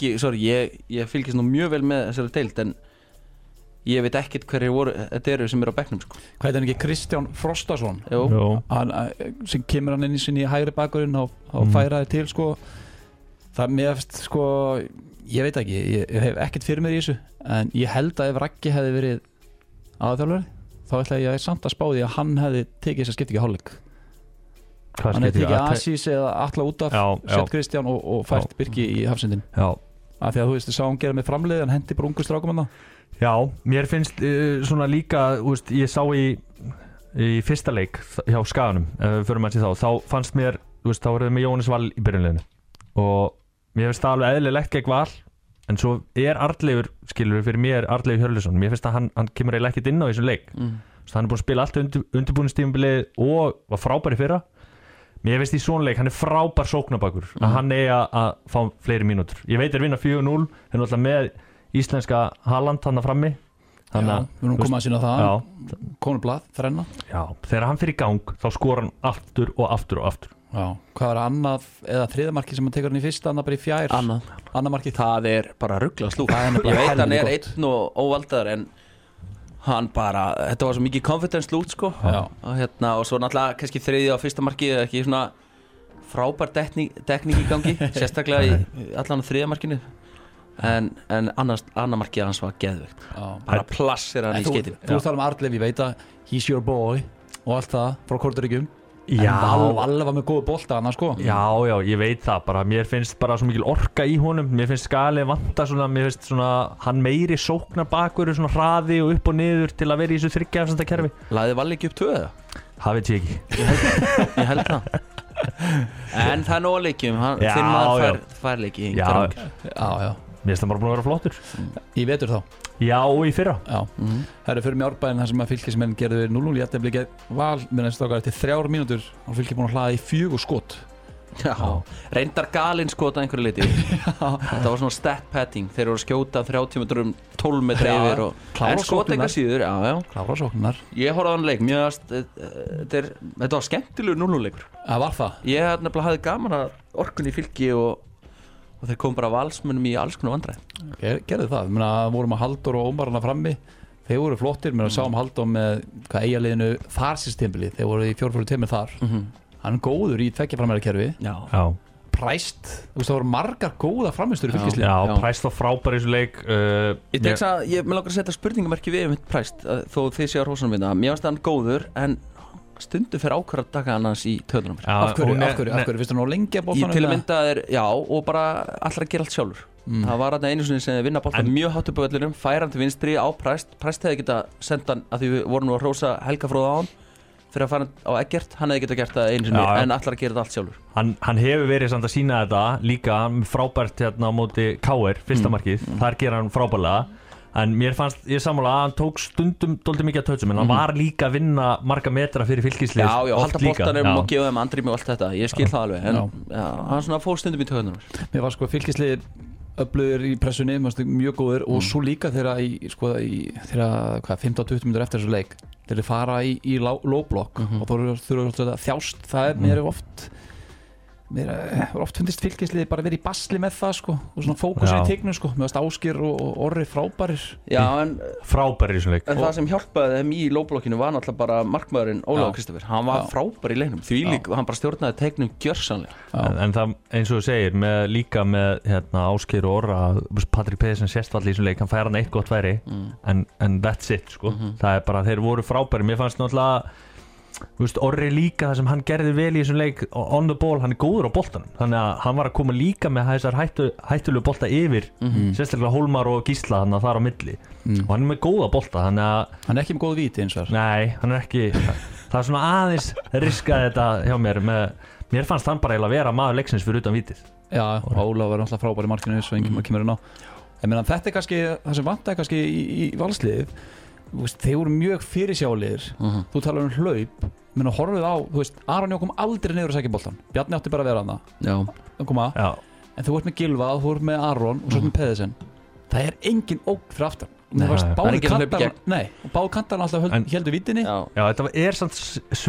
Speaker 2: ég fylgist nú mjög vel með þessari deild en ég veit ekkert hverjir þetta eru sem eru á bekknum sko.
Speaker 1: Hvað er þetta ekki Kristján Frostason?
Speaker 2: Jú.
Speaker 1: Hann, sem kemur hann inn í sinni í hægri bakkurinn og færaði til sko. Það meðast sko, ég veit ekki, ég hef ekkert fyrir mér í þessu en ég held að ef Raggi hefði verið aðalþjálfari þá ætla ég samt að spá því að hann hefði tekið þess að skipta ekki hálfleik. Hann hefði tekið Asís eða Atla út af, sett Kristján og fært Birki í hafsendin.
Speaker 3: Já.
Speaker 1: Af því að þú veist, sá hann gera með framlið en hendi bara ungu strákum hann.
Speaker 3: Já, mér finnst svona líka, veist, ég sá í fyrsta leik hjá Skaganum, fyrir maður til þá fannst mér, veist, þá voruð með Jónas Val í byrjunleginu og mér finnst það alveg eðlilegt gegn Val en svo Arnleifur, skilur fyrir mér Arnleifur Hjörleifsson, mér finnst að hann kemur eiginlega ekkert inn á þessum leik svo hann er búin að spila allt undirbúningstímabilið og var frábær í fyrra. Mér finnst í svona leik, hann er frábær sóknarbakur að hann eigi að fá fleiri mínútur. Ég veit vinna 4-0, þeir náttúrulega með íslenska Haaland hann að frammi.
Speaker 1: Já, við erum komað að sína það. Konublað, þrenna.
Speaker 3: Já, þegar hann fyrir í gang, þá skora hann aftur og aftur og aftur.
Speaker 1: Já, hvað er annað eða þriðamarki sem hann tekur hann í fyrsta, annað bara í fjær? Annað marki.
Speaker 2: Það er bara ruggla slúk. Ég veit hann er einn og óvaldaður en hann bara, þetta var svo mikið confidence lút sko og svo náttúrulega kannski þriðja og fyrsta marki ekki svona frábær dekning í gangi sérstaklega í allan þriðja markinu en annar markið hans var geðveikt bara plassir hann í skeytin.
Speaker 1: Þú tala um Arnleif, ég veit að he's your boy og allt það frá Korteríkjum en Valli var með góðu bolta hann sko.
Speaker 3: Já, ég veit það bara, mér finnst bara svo mikil orka í honum, mér finnst Skali vanta svona, mér finnst svona hann meiri sóknar bakur, svona hraði og upp og niður til að vera í þessu þriggja kerfi.
Speaker 2: Lagði Valli ekki upp 2 eða?
Speaker 3: Það veit ég ekki.
Speaker 2: Ég held það. En það er nóg að leikjum, þinn maður fær leiki.
Speaker 1: Já.
Speaker 3: Mér finnst það bara búin að vera flottur.
Speaker 1: Í vetur þá?
Speaker 3: Já, og í fyrra.
Speaker 1: Já. Það eru fyrir Mjárbæinn þar sem að fylkismenn gerðu 0-0 í jafntefli gegn Val með næstu okkar eftir 3 mínútur og fylkir búin að hlaða í 4 skot.
Speaker 2: Já, reyndar galinn skot að einhverju liti. Það var svona stat padding, þeir voru að skjóta 30 metrum 12 metra yfir en skot eitthvað síður.
Speaker 1: Klára sóknar.
Speaker 2: Ég horfði á hann leik, þetta var skemmtilegur 0-0 leikur.
Speaker 1: Það var það.
Speaker 2: Ég nefnilega hafði gaman að orkunni í fylki og þeir kom bara valsmönnum í alls konar vandræði.
Speaker 1: Gerðu það, vorum að Halldór og Ómar hana frammi, þeir voru flottir, sáum Halldór með Eyjaliðinu þar síðstímabili, þeir voru í 4-4 tímur þar, hann er góður í tveggja framherjakerfi.
Speaker 2: Já.
Speaker 1: Præst, þú veist það voru margar góða frammistur í fylkislið.
Speaker 3: Já, Præst var frábær í þessu leik.
Speaker 2: Ég langar að setja spurningamerki við Præst, þó þið séu að hrósanum við það, mér finnst hann góður en stundum fyrir ákvörð að taka hann í töðunum.
Speaker 1: Af hverju, finnst þú nú lengi að boltanum?
Speaker 2: Í til að mynda og bara allar að gera allt sjálfur. Það var þarna einu sinni sem vinna boltan mjög hátt upp á vellinum, færa hann til vinstri á Præst hefði geta sendt hann, að því við vorum nú að hrósa Helga Fróða á hann fyrir að fara á Eggert, hann hefði geta gert það einu sinni en allar að gera þetta allt sjálfur.
Speaker 3: Hann hefur verið samt að sína þetta líka frábært hérna á móti KR, fyrsta markið, þar gera hann frábærlega. En mér fannst, ég sammála að hann tók stundum dálítið mikið að tötsum en hann var líka að vinna marga metra fyrir fylkislið.
Speaker 2: Já, halda boltanum og gefa þeim andrými og allt þetta, ég skil það alveg en hann svona fór stundum í töðunum.
Speaker 1: Mér var sko fylkislið öflugir í pressunni, mjög góður og svo líka þegar 15-20 minnur eftir þessu leik þegar þeir fara í lóblokk og þá þurfa að þjást, það er mér mér oft fundist fylkislið bara verið í basli með það sko og svona fókusir í teiknum sko með Ásgeir og Orri frábærir.
Speaker 2: Já, en
Speaker 3: frábærir í þessum leik.
Speaker 2: En það sem hjálpaði þeim í lóblokkinu var náttúrulega bara markmaðurinn Ólafur Kristoffer. Hann var frábær í leiknum. Því líka hann bara stjórnaði teiknum gjörsamlega.
Speaker 3: En það eins og þú segir líka með Ásgeir og Orra, Patrik Pedersen sérstvalli í þessum leik, hann fær hann eitt gott færi en that's it sko. Það er bara þeir voru frábærir. Mér fannst náttúrulega Orri líka það sem hann gerði vel í þessum leik on the ball, hann er góður á boltanum þannig að hann var að koma líka með þessar hættulegu bolta yfir sérstaklega Hólmar og Gísla þannig að það er á milli og hann er með góða bolta þannig að
Speaker 1: hann er ekki með góð víti eins og
Speaker 3: nei, hann er ekki það er svona aðeins riskaði þetta hjá mér fannst hann bara eiginlega vera maður leiksins fyrir utan vítið.
Speaker 1: Já, Ólaf var náttúrulega frábær í markinu svo enginn kemur inn á þetta er kannski það sem vantaði kannski í valsliðið. Þeir voru mjög fyrirsjálegir þú talar hlaup menn að horfið á, Aron Jó kom aldrei niður að sækja boltan, Bjarni átti bara að vera þarna en þú ert með Gylfa, þú ert með Aron og svo ert með Pedersen það er engin ógn fyrir aftan.
Speaker 3: Nei,
Speaker 1: Mér fannst
Speaker 2: það er
Speaker 1: báðu
Speaker 2: enginn að hlaupa í
Speaker 1: kantarnir, nei, og báðu kantarnir alltaf héldu vítinni.
Speaker 2: Já,
Speaker 3: Já, þetta samt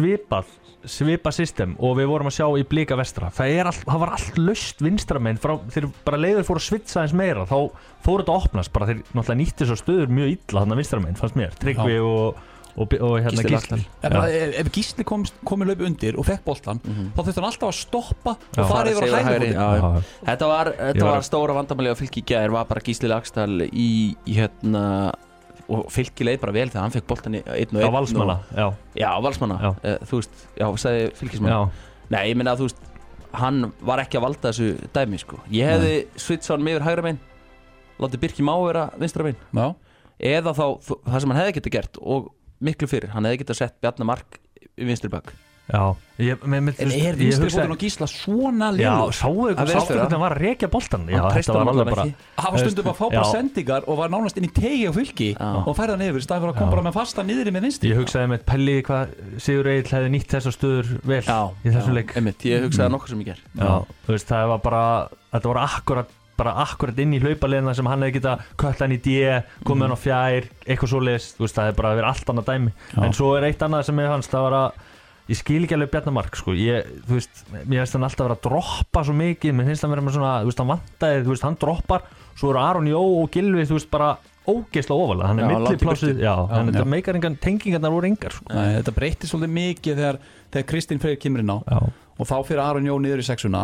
Speaker 3: svipað system og við vorum að sjá í Blika vestra. Það var allt laust vinstramenn frá, þeir bara leiður fóru að svitsa eins meira, þá fóru þetta að opnast bara, þeir náttúrulega nýttu svo stöður mjög illa þannig að vinstramenn, fannst mér, Tryggvi og hérna Gísli.
Speaker 1: Ef Gísli komið laupi undir og fekk boltan, þá þurfti hann alltaf að stoppa og fara yfir á hægri.
Speaker 2: Þetta var stóra vandamáli á Fylki í gær, var bara Gísli Laxdal í hérna, og Fylki leið bara vel þegar hann fekk boltan í 1-1
Speaker 3: á Valsmanna,
Speaker 2: já, Valsmanna, þú veist, já, sagði Fylkismann. Nei, ég meina að þú veist, hann var ekki að valda þessu dæmi, sko. Ég hefði switchað hann yfir hægra megin, látið Birki Má vera vinstra megin, eða þá það sem hann hefði getað gert og miklu fyrir, hann hefði getað sett Bjarna Mark í vinstri bak.
Speaker 3: Já,
Speaker 1: en vinstri fótinn og Gísla svona liður?
Speaker 3: Já, sáu hvernig hann var að rekja boltan. Já, þetta var alveg bara
Speaker 1: hann var stundum að fá bara sendingar og var nánast inn í tegi á Fylki og færði hann yfir, staðið fyrir að koma bara með fasta niðri með vinstri.
Speaker 3: Ég hugsaði með Pelli hvað Sigur Egill hefði nýtt þessar stöður vel í þessum leik.
Speaker 2: Ég hugsaði nokkuð sem ég ger.
Speaker 3: Já, þú veist, það var bara, þetta var akkurat inn í hlaupaliðina sem hann hefði getað kött hann í D, komið hann á fjær, eitthvað svoleiðis, þú veist, það er bara verið allt annað dæmi. En svo er eitt annað sem ég fannst, það var að ég skil ekki alveg Bjarna Mark, sko. Þú veist, mér finnst hann alltaf að vera að droppa svo mikið, mér finnst hann vera með svona, þú veist, hann vantaði, þú veist, hann droppar, svo eru Aron Jó og Gylfi, þú veist, bara ógeðslega ofalega, hann er milliplásið, þannig að þetta meikar engan, tengingarnar voru engar, sko.
Speaker 1: Nei, þetta breytti svolítið mikið þegar Kristín Freyr kemur inn á og þá fyrir Aron Jó niður í sexuna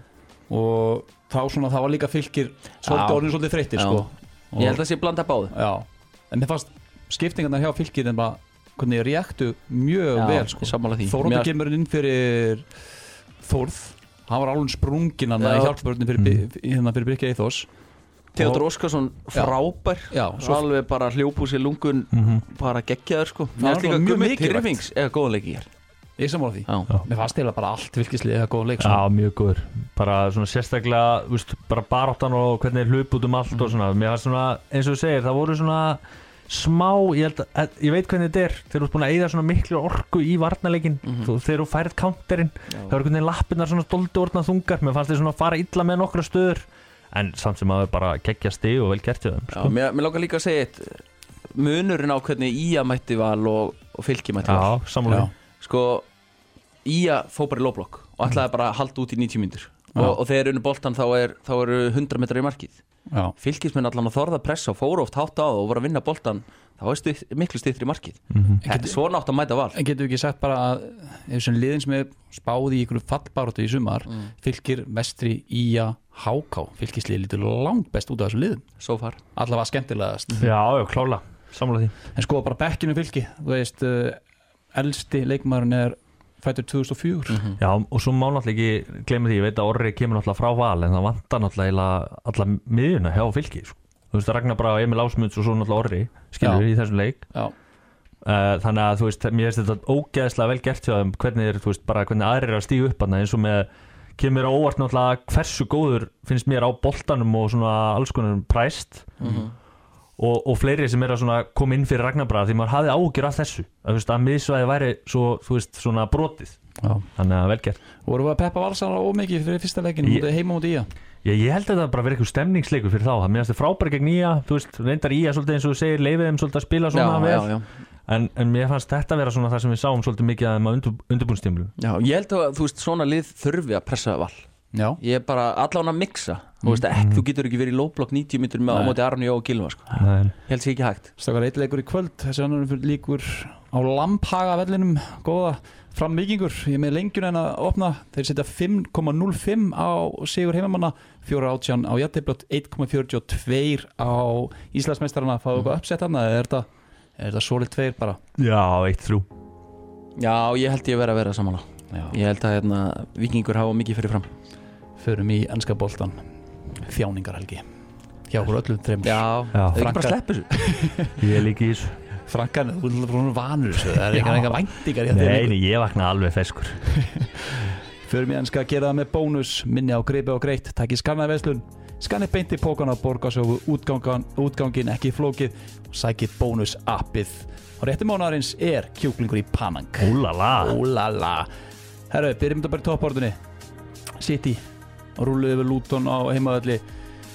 Speaker 1: og þá svona, það var líka Fylkir svolítið orðin svolítið þreyttir, sko.
Speaker 2: Ég held að það sé blanda báðu.
Speaker 1: Já, en mér fannst skiptingarnar hjá Fylkir en bara hvernig ég reaktu mjög vel, sko. Þóróttur kemur inn fyrir Þórð, hann var alveg sprunginn hann í hjálpbörnum fyrir Birki Eithós.
Speaker 2: Theodor Óskarsson frábær, alveg bara hljóp úr sér lungun, bara geggjaður, sko. Mér finnst líka Gummi Tyrfings eða góðan leik í hér.
Speaker 1: Ég sammála því. Mér fannst eiginlega bara allt Fylkislið eða góðan leik.
Speaker 3: Já, mjög góður. Bara svona sérstaklega, þú veist, bara baráttan og hvernig hlaup út allt og svona. Mér fannst svona, eins og þú segir, það voru svona smá, ég veit hvernig þetta er þegar þú ert búin að eyða svona miklu orku í varnarleikin, þegar þú færið counterinn, það var einhvern veginn lappirnar svona stolti orðna þungar, mér fannst þið svona fara illa með nokkra stöður, en samt sem að bara geggja stig og vel gert hjá þeim, sko.
Speaker 2: Mér langar líka að segja eitt, munurinn á hvernig Ía mætti Val og Fylki mætti Val.
Speaker 3: Já, sammála.
Speaker 2: Sko, Ía fór bara í lóblokk og ætlaði bara að halda út í 90 mínútur og þegar unnu boltan þá eru 100 metrar í markið. Fylkismenn allan að þorða pressa og fóru oft hátt á og voru að vinna boltan, þá er miklu styttri í markið. Svona átt að mæta Val.
Speaker 1: En getum við ekki sagt bara að þessum liðin sem er spáð í einhverju fallbaráttu í sumar, Fylkir, Vestri, Ía, HK, Fylkislið lítur langt best út af þessum liðum.
Speaker 2: So far.
Speaker 1: Allavega skemmtilegast.
Speaker 3: Já, klála, sammála því.
Speaker 1: En sko bara bekkinu Fylki, þú veist, elsti leikmaðurinn er fættur 2004.
Speaker 3: Já, og svo má náttúrulega ekki gleyma því, ég veit að Orri kemur náttúrulega frá Val, en það vantar náttúrulega alla miðjuna hjá Fylki, sko. Þú veist, Ragnar Braga, Emil Ásmunds og svo náttúrulega Orri skilur í þessum leik. Þannig að þú veist, mér finnst þetta ógeðslega vel gert hjá þeim, hvernig aðrir að stíga upp hana, eins og með kemur á óvart náttúrulega hversu góður finnst mér á boltanum og svona alls konar præst. Og fleiri sem er að koma inn fyrir Ragnar Braga því maður hafði áhyggjur af þessu að miðsvæði væri svo, þú veist, svona brotið. Þannig að vel gert.
Speaker 1: Vorum við að peppa Valsara ómikið fyrir fyrsta leikinu heima út í Ía?
Speaker 3: Ég held að það bara verið eitthvað stemningsleikur fyrir þá. Það mér finnst það frábæri gegn Ía, þú veist, reyndar Ía svolítið eins og þú segir, leyfið þeim svolítið að spila svona vel. En mér fannst þetta vera svona það sem við sáum svolítið mikið að undirbúningstímabilinu.
Speaker 2: Já, ég held að þú veist, svona lið þurfi að pressa Val.
Speaker 1: Já.
Speaker 2: Ég er bara allan að mixa. Þú veist, þú getur ekki verið í lóblokk 90 mínútur með á móti Aron Jó og Gylfa, sko. Ég held sér ekki hægt.
Speaker 1: Stakar eitt leikur í kvöld, þessi annar fyrir líkur á Lambhaga vellinum, góða framvíkingur, ég með lengjun en að opna, þeir setja 5,05 á sigur heimamanna, 4,18 á jafntefli, 1,42 á Íslandsmeistarana. Fáðu eitthvað uppsett hana, eða er þetta solid 2 bara?
Speaker 3: Já, 1-3.
Speaker 2: Já, ég held ég vera samanlega. Ég held að Víkingur hafa mikið fyrir fram.
Speaker 1: Förum í enska boltan, þjáningarhelgi hjá okkur öllum þreymur.
Speaker 2: Já, það er ekki bara að sleppa þessu.
Speaker 3: Ég er líka í þessu.
Speaker 1: Frankan, þú er svona vanur þessu, það er eitthvað væntingar í
Speaker 3: þetta. Nei, ég vakna alveg feskur.
Speaker 1: Förum í enska að gera það með bónus, minni á gripi og greitt, takk í skannaverslun, skannið beint í pókana, borgarsögu, útgangin ekki flókið og sækið bónus appið. Og rétti mánaðarins er kjúklingur í Panang. Úlala. Herru, byrjum þetta bara í toppborðunni. City, rúluðu yfir Luton á heimavelli.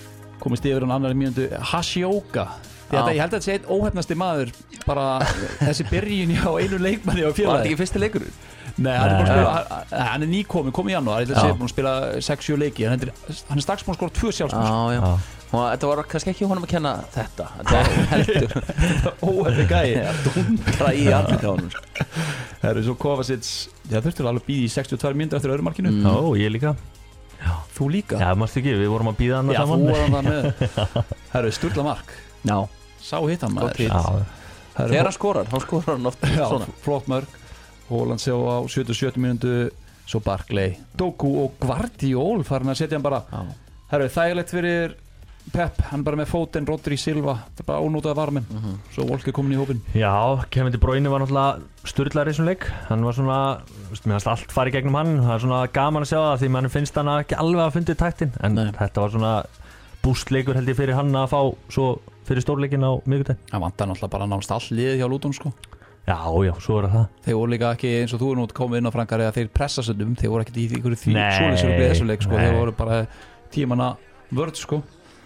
Speaker 1: komist yfir hann annari mínútu Hashioka Þetta, ég held að þetta sé einn óhefnasti maður bara þessi byrjun á einu leikmanni á
Speaker 2: Var þetta
Speaker 1: félagi
Speaker 2: ekki fyrsti leikur?
Speaker 1: Nei, hann er búin að spila hann er nýkominn, kom í janúar ég held að sé búin að spila 6-7 leiki hann er strax búin að skora 2 sjálfsmark
Speaker 2: Já Og þetta var kannski ekki honum að kenna þetta var heldur
Speaker 1: óhefni gæi
Speaker 2: Dundra í andlitið á honum
Speaker 1: Það eru svo Kovacic það þurftur alveg að býða í 62 mínútur eftir öðru markinu
Speaker 3: Já, ég líka
Speaker 1: Þú líka?
Speaker 3: Já, mástu ekki, við vorum að býða hann
Speaker 1: Já,
Speaker 3: saman
Speaker 1: þú var hann með Það eru sturla mark
Speaker 2: Já
Speaker 1: Sá hitt hann maður
Speaker 2: Þegar hann skorar, þá skorar hann oft svona
Speaker 1: Flott mörg Haaland sjá á 77 mínútu Svo Barkley Doku og Guardiol farin að setja hann bara Það eru þægilegt fyrir Pep Hann bara með fótinn, Rodri Silva Það er bara ónótaði varminn Svo Volker komin í hópin
Speaker 3: Já, Kevin De Bruyne var náttúrulega sturlaður í þessum leik Hann var svona, mér fannst allt farið gegnum hann Það er svona gaman að sjá það Því mann finnst hann ekki alveg að fundið taktinn En þetta var svona bústleikur held ég fyrir hann að fá Svo fyrir stórleikin á miðvikudaginn
Speaker 1: Það vantar náttúrulega bara nánast all liðið hjá Luton sko
Speaker 3: Já, svo er það
Speaker 1: Þeir voru líka ekki eins og þú nú komið inn á Frankari að þeir pressa söndum Þeir voru ekkert í ykkur því svoleiðis leik sko Þeir voru bara tímanna vörð sko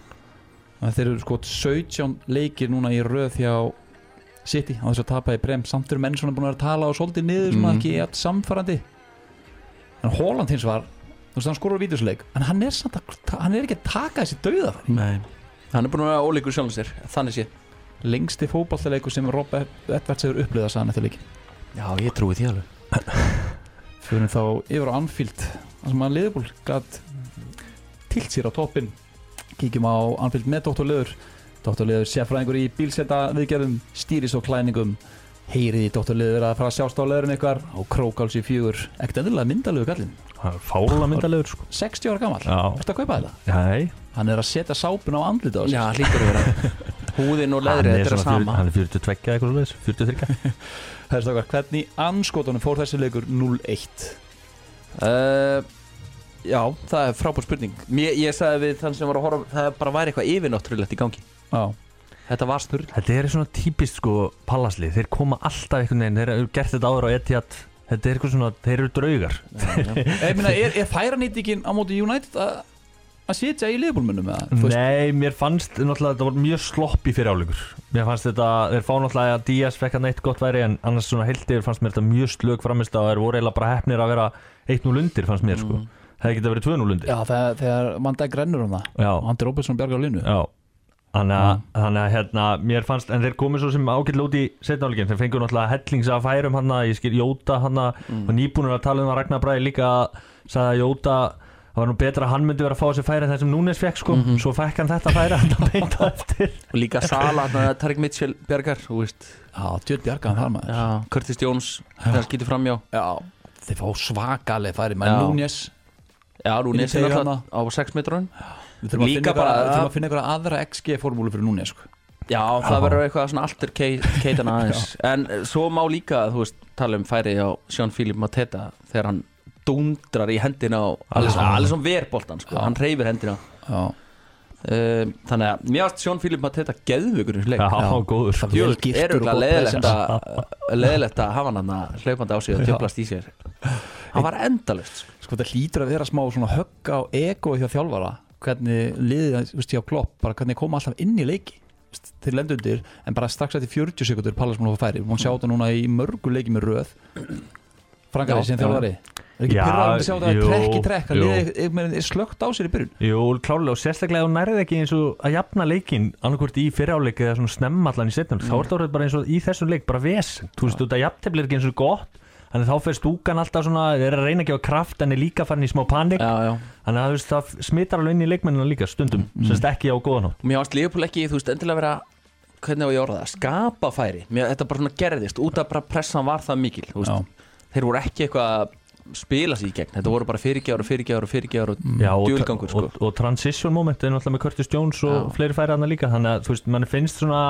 Speaker 1: Þeir eru sko 17 leikir núna í röð hjá City á þess að tapa í Prem samt eru menn svona búin að tala og svolítið niður svona ekki allt samfærandi en Haaland hins var þú veist hann skorur á vídeosleik en hann er ekki að taka þessi dauðafæri
Speaker 2: Nei Hann er búin að vera ólíkur sjálfum sér þannig sé
Speaker 1: lengsti fótboltaleikur sem Rob Edwards hefur upplifað sann eftir leikin
Speaker 2: Já, ég trúi því alveg
Speaker 1: Fyrir þá yfir á Anfield þar sem að Liverpool gat tilt sér á toppinn kíkjum á Anfield með Dr. Leður sérfræðingur í bílseta viðgerðum stýris og klæningum heyrið í Dr. Leður að fara að sjást á leðurinn ykkar á Krókáls í 4 ekkert endilega myndalegu kallinn
Speaker 3: fárlega myndalegur sko
Speaker 1: 60 ára gamall, ertu að kaupa þetta?
Speaker 3: Nei
Speaker 1: Hann er að setja sápun á andlita á sig
Speaker 2: Já, hlýtur að vera Húðin og leðrið, þetta er sama
Speaker 3: Hann er 42 eitthvað svoleiðis, 43
Speaker 1: Það er stakar, hvernig anskotunum fór þessi leikur 0-1?
Speaker 2: Já, það er frábær spurning Ég sagði við þann sem var að horfa það bara væri eitthvað yfirnáttúrulegt í gangi
Speaker 1: Já
Speaker 2: Þetta var snurr
Speaker 3: Þetta er svona típist sko pallasli Þeir koma alltaf einhvern veginn Þeir eru gert þetta áður á Etihad Þetta er eitthvað svona, þeir eru draugar
Speaker 1: Ég meina, er færanýtingin á móti United að sitja í liðbólmunum?
Speaker 3: Nei, mér fannst náttúrulega þetta var mjög sloppy fyrir áleikur Mér fannst þetta, þeir fá náttúrulega að Díaz fekk hann eitt gott væri en annars svona heildir fannst mér þetta mjög slög framist og þeir voru eiginlega bara heppnir að vera 1-0 undir fannst mér sko Það hefði getað verið 2-0 undir
Speaker 1: Já, þegar Van Dijk rennur það
Speaker 3: Já.
Speaker 1: og Andri Róbertsson bjargar á línu
Speaker 3: Já Þannig að hérna, mér fannst, en þeir komið svo sem ágætlega út í seinna hálfleikinn, þeir fengur náttúrulega hellings að færum hann, ég skil Jóta hann og nýbúnur að tala um að Ragnar Bragi líka sagði að Jóta, það var nú betra að hann myndi vera að fá sér færi en það sem Núnes fekk sko, svo fekk hann þetta færi hann að beita eftir.
Speaker 2: Og líka Sala, Tarik Mitchell bjargar, þú veist.
Speaker 1: Já, djöld bjargar hann þar maður.
Speaker 2: Já, Curtis Jones, það skýtur framjá.
Speaker 1: Já, þeir fá svakaleg færi, maður Núnes.
Speaker 2: Já, Núnes er alltaf á 6 metrun.
Speaker 1: Við þurfum að finna einhverja aðra XG-formúlu fyrir Núnes sko.
Speaker 2: Já, það verður eitthvað svona alter keitana aðeins. En svo má líka, þú veist, tala um færi á Jean-Philippe Mateta þegar hann dundrar í hendina á Alisson verboltan, sko. Hann hreyfir hendina.
Speaker 1: Já.
Speaker 2: Þannig að mér varst Jean-Philippe Mateta geðveikur í leik.
Speaker 3: Já, góður.
Speaker 2: Það er leðilegt að hafa hann hlaupandi á sig og djöflast í sér. Hann var endalaust.
Speaker 1: Sko, það hlýtur að vera smá svona högg á ego hjá þjálfara. Hvernig liðið hjá Klopp, bara hvernig koma alltaf inn í leiki þeir lendu undir, en bara strax eftir 40 sekundur Pallas múin að fá færi, við múin sjá þetta núna í mörgu leiki með röð Frankari sem þjálfari, er ekki pyrrað að sjá þetta trekk að liðið er slögt á sér í byrjun?
Speaker 3: Jú, klálega, og sérstaklega þú nærið ekki eins og að jafna leikinn annarkvort í fyrráleik eða svona snemma allan í setnum, þá er þetta bara eins og í þessum leik bara vesen, þú veist, þetta jafntefli er ekki eins og gott. Þannig þá fyrir stúkan alltaf svona, þeir eru að reyna að gefa kraft en er líka farin í smá panik.
Speaker 2: Já.
Speaker 3: Þannig að það smittar alveg inn í leikmennina líka stundum, semst ekki á góðan hátt.
Speaker 2: Mér fannst Liverpool ekki, þú veist, endilega vera, hvernig á ég orða það, skapa færi. Þetta bara svona gerðist, út af bara pressan var það mikil, þú veist. Þeir voru ekki eitthvað að spila sig í gegn, þetta voru bara fyrirgjafur og djúlgangur, sko.
Speaker 3: Og transition moment er náttúrulega með Curtis Jones og fleiri færi þarna líka, þannig að þú veist, mann finnst svona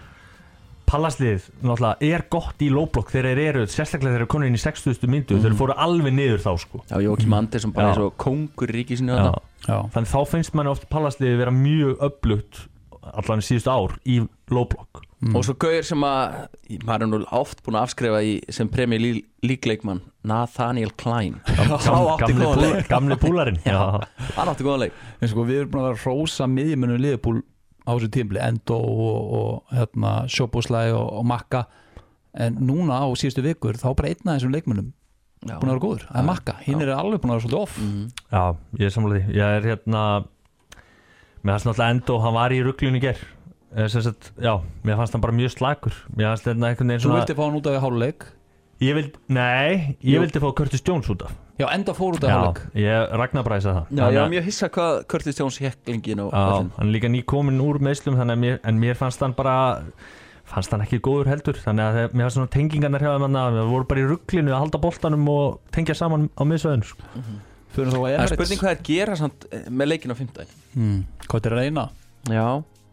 Speaker 3: Pallasliðið náttúrulega er gott í lowblock þegar þeir eru, sérstaklega þeir eru konur inn í 60. myndu, þeir fóru alveg niður þá sko.
Speaker 2: Já, Jókim Andersson bara eins og kongur í ríki sinni
Speaker 3: Þannig þá finnst manni oft Pallasliðið vera mjög öflugt allan síðustu ár í low block
Speaker 2: Og svo gauður sem að maður nú oft búin að afskrifa sem Premier League leikmann Nathaniel Klein
Speaker 3: gamli púlarinn
Speaker 2: hann átti góðan leik
Speaker 1: En sko við erum búin að vera að hrósa miðjumönnum Liverpool á þessu tímabili Endo og Szoboszlai og Maka en núna á síðustu vikur þá bara einn af þessum leikmönnum búin að vera góður, það Maka, hinn alveg búin að vera svolítið off
Speaker 3: Já, ég er sammála því ég er mér fannst náttúrulega Endo, hann var í ruglunni í gær já, mér fannst hann bara mjög slakur mér fannst þetta einhvern veginn
Speaker 1: svona Þú vildi fá hann út af háluleik?
Speaker 3: Ég vildi fá Curtis Jones út af
Speaker 1: Já, Enda fór út af háluleik
Speaker 3: ég Ragnarbræði sagði það
Speaker 2: Já, ég var mjög hissa hvað Curtis Jones hekk lengin
Speaker 3: hann er líka nýkominn úr meiðslum en mér fannst hann ekki góður heldur þannig að mér fannst svona tengingarnar hjá þeim við vorum bara í ruglinu að halda boltanum og tengja saman á miðsvæðinu
Speaker 2: Það er spurning hvað það gera samt með leikin á 5.
Speaker 1: Hvað er að reyna?
Speaker 2: Já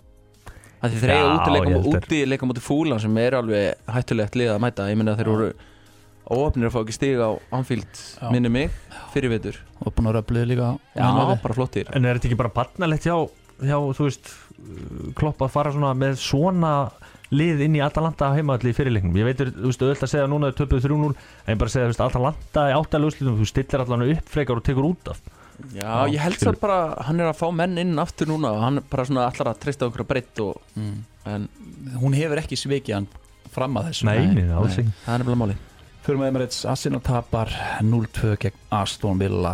Speaker 2: Það þeir eiga útileika mútið Fúlan sem alveg hættulegt lið að mæta ég minna þeir voru óöfnir að fá ekki stiga á Anfield minni mig fyrir vetur
Speaker 1: og búin að röflið líka
Speaker 2: bara flottir
Speaker 3: En þetta ekki bara barnalegt hjá þú veist Klopp að fara svona með svona lið inn í Atalanta heimavalli í fyrirleiknum ég veitur, þú veist, auðvitað að segja núna töpuð 3-0 en bara segja, þú veist, Atalanta í 8 úrslitum þú stillir allan upp frekar og tekur út af
Speaker 2: Já, ég held svo bara hann að fá menn inn aftur núna og hann bara svona allar að treysta okkur að breytt en
Speaker 1: hún hefur ekki svikið hann fram að þessu
Speaker 3: Nei, alls ekki
Speaker 2: Það er nefnilega máli
Speaker 1: Fyrir með Emirates, Arsenal tapar 0-2 gegn Aston Villa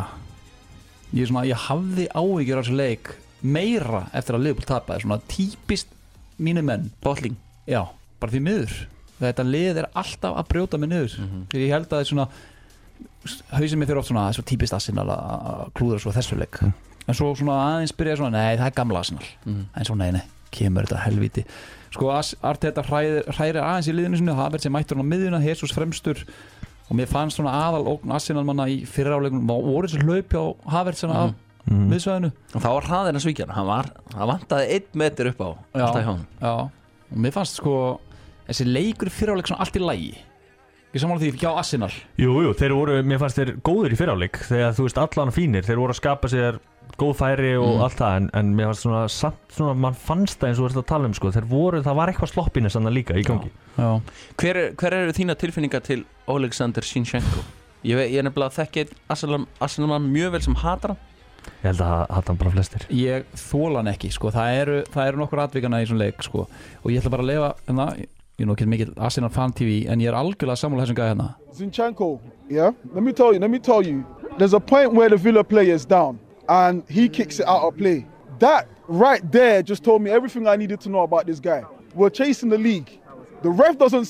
Speaker 1: Ég hafði áhyggjur á þessu leik meira eftir að Liverpool tapaði svona típist mínu menn
Speaker 2: Botling
Speaker 1: Já, bara því miður þetta lið alltaf að brjóta mig niður því ég held að það er svona hausinn mér fyrir oft svona svo típist Arsenal að klúðra svo þessu leik en svo svona aðeins byrjaði svona nei það er gamla Arsenal en svo nei kemur þetta helvíti sko Arteta hrærir aðeins í liðinu sinni Havertz sem mættur hann á miðjuna Jesus fremstur og mér fannst svona aðal ógn Arsenal manna í fyrra áleikunum og voru þessu hlaup á Havertz af miðsvæðinu
Speaker 2: og þá var hraðinn að svíkja hann vantaði 1 meter upp á alltaf hjá hann
Speaker 1: Já og mér fannst sko þessi leikur fyrra áleik svona allt í lagi Ég samála því hjá Arsenal
Speaker 3: Jú, þeir voru, mér fannst þeir góður í fyrráleik þegar þú veist allan fínir, þeir voru að skapa sér góð færi og allt það en mér fannst svona samt svona, mann fannst það eins og þú ert að tala sko, þeir voru, það var eitthvað sloppinni sannan líka í gangi
Speaker 1: Já.
Speaker 2: Hver eru þína tilfinningar til Oleksandr Zinchenko? Ég nefnilega þekki Arsenal mann mjög vel sem hatar hann
Speaker 3: Ég held að hata hann bara flestir
Speaker 1: Ég þóla hann ekki, sko, það eru nokkur atvikana í svona leik, sko og ég ætla bara að leyfa, ég er ekki mikil Arsenal fan TV en ég algjörlega sammála þessum gæði hérna
Speaker 4: Zinchenko, yeah? Let me tell you there's a point where the Villa player is down and he kicks it out of play. That right there just told me everything I needed to know about this guy. We're chasing the league. The ref doesn't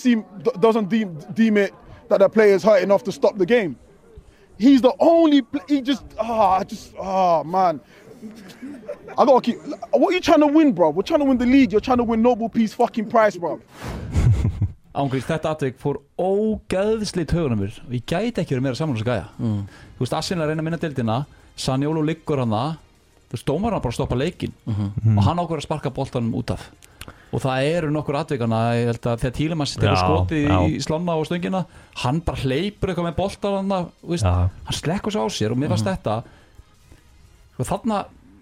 Speaker 4: deem it that the player is hurt enough to stop the game. He's the only man. I gotta keep. What are you trying to win, bro? We're trying to win the league. You're trying to win Nobel Peace fucking prize, bro.
Speaker 1: Ángríns, þetta atvik fór ógeðslit högunum mér og ég gæti ekki verið meira saman þessu gæja Þú veist, Arsenal reyna að minna deildina Sanjólu liggur hann það Þú veist, dómar hann bara að stoppa leikinn og hann ákveður að sparka boltanum út af og það eru nokkur atvikana ég held að þegar Tílemans tekur skotið í slonna og stöngina hann bara hleypur eitthvað með boltan hann slekkur svo á sér og mér fannst þetta og þarna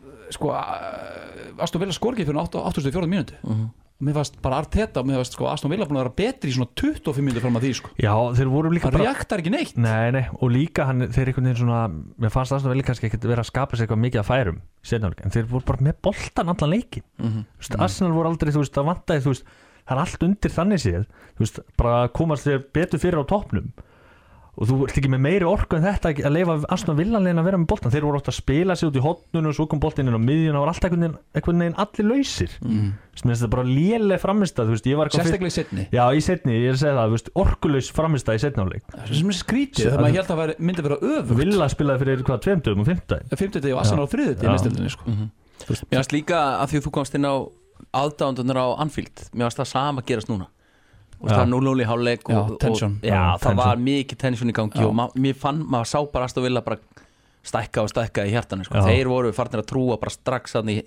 Speaker 1: Aston Villa skorgið fyrir 84 mínútu mér fannst bara Arteta og mér fannst Aston Villa búin að vera betri í svona 25 mínútur fram að því
Speaker 3: Já, þeir voru líka
Speaker 1: bara reaktar ekki neitt
Speaker 3: Nei, og líka þeir einhvern veginn svona mér fannst Aston Villa kannski ekkert vera að skapa sér eitthvað mikið að færum en þeir voru bara með boltan allan leikin Arsenal voru aldrei, þú veist, það vantaði það er allt undir þannig séð bara komast þeir betur fyrir á toppnum og þú ert ekki með meiri orku en þetta að leifa Aston Villa að vera með boltan þeir voru ótt að spila sig út í hotnunum og svo kom boltinn inn á miðjuna og var alltaf einhvern veginn allir lausir þetta er bara léleg framistað
Speaker 1: sérstaklega í seinni
Speaker 3: Já, í seinni, ég er að segja það ellslaus framistað í seinni áleik
Speaker 1: sem er skrítið, þegar maður held að það myndi vera öfugt
Speaker 3: Villa spilaði fyrir hvað, 2 dögum og 5
Speaker 1: og Arsenal á 3
Speaker 2: Mér fannst líka að því þú komst inn á aðdáendurnar á Anfield mér fannst það sama gerast núna og það var 0-0 í hálfleik það var mikið tension í gangi og maður sá bara Aston Villa bara stækka í hjartanu þeir voru farnir að trúa bara strax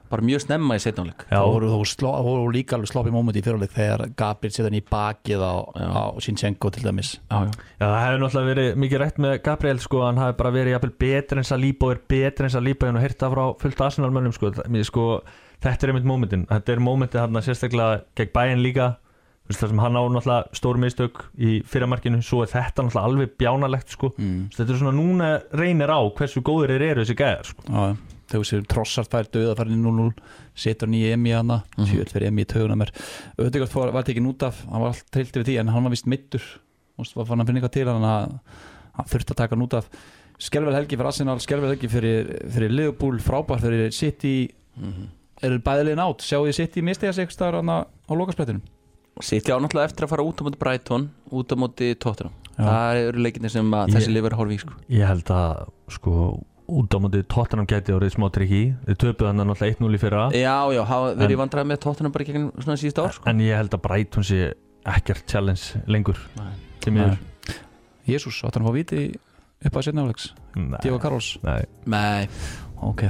Speaker 2: bara mjög snemma í seinnáleik.
Speaker 3: Já,
Speaker 1: Það voru líka alveg sloppy moment í fyrirleik þegar Gabriel setja hann í bakið á Zinchenko til dæmis.
Speaker 2: Já.
Speaker 3: það hefði náttúrulega verið mikið rætt með Gabriel sko, hann hafi bara verið jafnvel betri en Saliba og betri en Saliba en hirta frá fullt Arsenal-mönnum sko. Þetta einmitt momentin, þetta momentið hann sérstaklega gegn Bayern líka, þar sem hann á náttúrulega stór mistök í fyrramarkinu, svo þetta náttúrulega alveg bjánalegt sko. Þetta svona núna reynir á hversu góðir eru þessi gæðar sko.
Speaker 1: Já, þegar sér Trossard fær döða farin í 0-0, setur nýja Emi hana, sjöld fyrir Emi í tauguna mér. Ödegård var tekinn út af, hann var allt trillt yfir því, en hann var vist middur, var fann að finna eitthvað til hann að þurfti að taka hann út af. Skelvel helgi fyrir Arsenal, skelvel helgi fyrir Liverpool, frábær fyrir City. Eru bæðilegin átt, sjáu þið City mistiða sig staðar á lokasprettinum?
Speaker 2: City á náttúrulega eftir að fara út á móti Brighton, út á móti Tottenham. Það eru leikirnir sem þessi lið verður horfi í sko.
Speaker 3: Ég held að sko út á móti Tottenham gæti orðið smá trikki, þið töpuð hann náttúrulega 1-0 í fyrra.
Speaker 2: Já, hafa verið í vandræði með Tottenham bara gegn svona síðustu ár sko.
Speaker 3: En ég held að Brighton sé ekkert challenge lengur til miður.
Speaker 1: Jesús, átt hann að fá víti upp að setna áleiks? Diego Carlos?
Speaker 2: Nei.
Speaker 1: Ok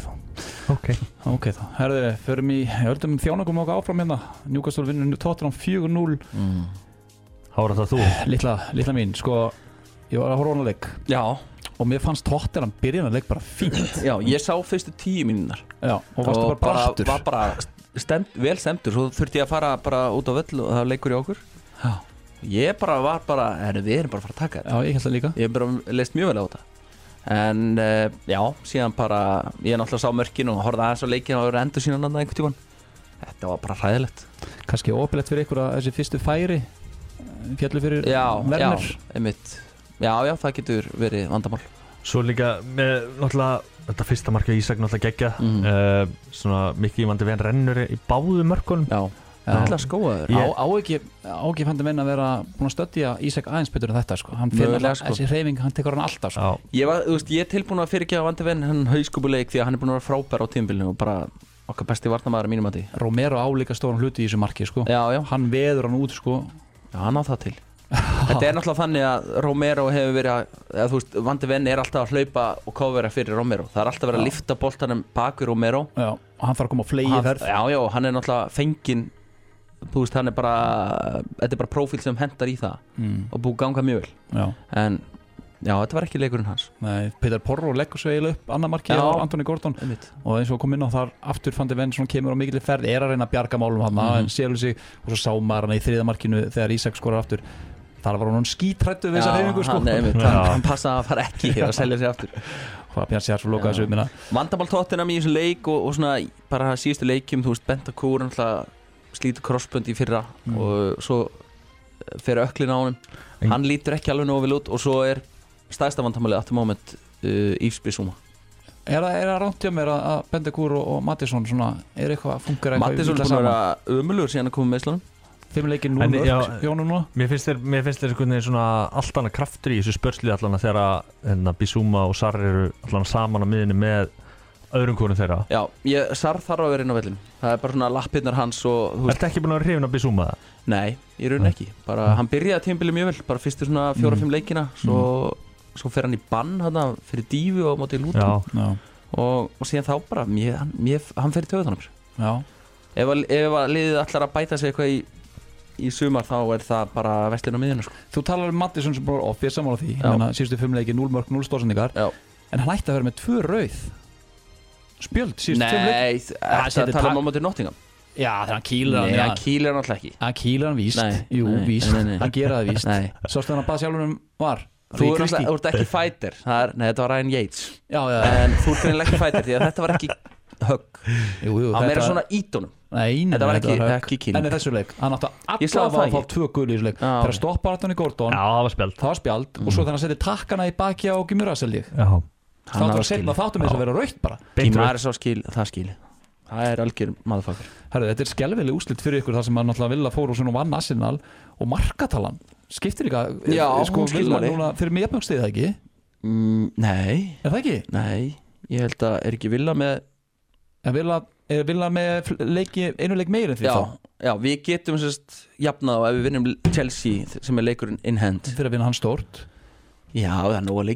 Speaker 1: þá. Herðu, förum í höldum þjáningum okkar áfram hérna. Newcastle vinnur Tottenham 4-0.
Speaker 3: Hára það þú?
Speaker 1: Litla mín, sko, ég var að horfa á hana leik.
Speaker 2: Já.
Speaker 1: Og mér fannst Tottenham byrjun að leik bara fínt.
Speaker 2: Já, ég sá fyrstu 10 mínútur.
Speaker 1: Já, og varstu bara brattur.
Speaker 2: Var bara vel stemtur, svo þurfti ég að fara bara út á völl og það leikur í okkur.
Speaker 1: Já.
Speaker 2: Ég var bara, við erum bara að fara að taka þetta.
Speaker 1: Já, ég held það líka.
Speaker 2: Ég hef bara leist mjög vel á þetta. En já, síðan bara ég náttúrulega sá mörkin og horfði aðeins á leikin og verið endur síðan annað einhvern tímann. Þetta var bara hræðilegt.
Speaker 1: Kannski óopilegt fyrir ykkur að þessi fyrstu færi fjallu fyrir Werner.
Speaker 2: Já, einmitt. Já, það getur verið vandamál.
Speaker 3: Svo líka með náttúrulega þetta fyrsta mark á Ísak náttúrulega geggja. Svona mikið Van de Ven rennur í báðu mörkunum.
Speaker 2: Já. Það er skóaður.
Speaker 1: Á ekki fannst að menna að vera búin að stöddja Ísak aðeins betur en þetta sko. Hann finna þessi hreyfing, hann tekur hann alltaf sko.
Speaker 2: Ég er tilbúin að fyrirgefa Van de Ven hann hauskúpuleik því að hann er búin að vera frábær á tímabilinu og bara okkar besti varnarmaður að mínum að því. Romero
Speaker 1: álíka stóran hluti í þessu marki sko.
Speaker 2: Já.
Speaker 1: Hann veður hann út sko.
Speaker 2: Já, hann á það til. Þetta er náttúrulega þannig að Romero hefur verið Van de Ven er alltaf að hlaupa og covera fyrir Romero. Það er alltaf verið að lifta boltanum bak við Romero.
Speaker 1: Já, og hann þarf að koma á flegi ferð.
Speaker 2: Já, hann er náttúrulega fenginn. Þú veist, hann er bara þetta er bara prófíl sem hendar í það og búið ganga mjög vel. En já, þetta var ekki leikurinn hans.
Speaker 1: Nei, Peter Porro leggur svo eiginlega upp annað markið á Anthony Gordon og eins og kom inn á þar aftur Van de Ven svona kemur á mikilvæg ferð að reyna að bjarga málum hann en selur sig og svo sá maður hann í þriða markinu þegar Ísak skorar aftur. Þar var hann skítrættu við þessa hreyfingu sko.
Speaker 2: Hann passaði að fara ekki að selja sig aftur.
Speaker 1: Hvað sér svo lokaði þessu minna.
Speaker 2: Vandamál Tottenham í þessu leik og svona bara síðustu leikjum, þú veist, Bentancur slítur krossbönd í fyrra og svo fer öklin á honum. Hann lítur ekki alveg nógu vel út og svo er stærsta vandamálið aftur moment Yves Bissouma.
Speaker 1: Er það ránt hjá mér að Bentancur og Mattisson svona, er eitthvað að fungera eitthvað
Speaker 2: Mattisson er búin að vera ömurlegur síðan að koma með Íslandum.
Speaker 1: 5 leikir 0 mörg, Jónum núna.
Speaker 3: Mér finnst þér svona allt annað kraftur í þessu spörslið allan þegar Bissouma og Sarr eru allan saman á miðinni með öðrum konum þeirra.
Speaker 2: Já, Sarr þarf að vera inn á vellinu. Það er bara svona lappirnar hans og
Speaker 3: Ertu ekki búin að hrifna að Bissouma það?
Speaker 2: Nei, í raun ekki. Bara hann byrjaði tímabilið mjög vel, bara fyrstu svona 4-5 leikina, svo fer hann í bann hann fyrir Dífu og móti Luton. Og síðan þá bara hann fer í taugarnar.
Speaker 1: Já.
Speaker 2: Ef að liðið ætlar að bæta sig eitthvað í sumar þá er það bara vestlinn á miðjunni sko.
Speaker 1: Þú talar Mattisson sem bara off, ég sammála því. Síðustu 5 leiki 0 mörg, 0 stórsendingar. En hann ætti að vera með 2 rauð spjöld síðustu 5 leiki.
Speaker 2: Nei, það tala um á móti Nottingham.
Speaker 1: Já, þegar hann kýlir hann.
Speaker 2: Nei, hann kýlir hann alltaf ekki.
Speaker 1: Hann kýlir hann víst. Jú, víst. Hann gera það víst. Sástu hann að bað sjálfur var.
Speaker 2: Þú ert ekki fighter. Nei, þetta var Ryan Yates.
Speaker 1: Já.
Speaker 2: En þú ert ekki fighter því að þetta var ekki högg. Hann meira svona ídónum.
Speaker 1: Nei,
Speaker 2: þetta var ekki kýling.
Speaker 1: En í þessu leik, hann átti allavega að fá 2 gul í þessu leik. Þegar stoppar Anthony Gordon.
Speaker 3: Já, það var spjald.
Speaker 1: Og svo þegar hann setti takkana í baki á Gimura-seldi.
Speaker 2: Já.
Speaker 1: Þáttum þess að vera rautt bara.
Speaker 2: Gimura er svo það skil. Það er algjör maðurfakar.
Speaker 1: Herru, þetta er skelfileg úrslit fyrir ykkur þar sem hann náttúrulega vilja fór og svona vann Arsenal og markatalan. Skiptir líka
Speaker 2: sko
Speaker 1: vilja núna fyrir mig jafnvægstegið það ekki?
Speaker 2: Nei.
Speaker 1: Er það ekki?
Speaker 2: Nei, ég held að er ekki vilja með
Speaker 1: vilja með einu leik meir en því þá?
Speaker 2: Já, við getum jafnað og ef við vinnum Chelsea sem er leikurinn in hand
Speaker 1: fyrir að vinna hann stórt.
Speaker 2: Já, það er nóg að leikjum.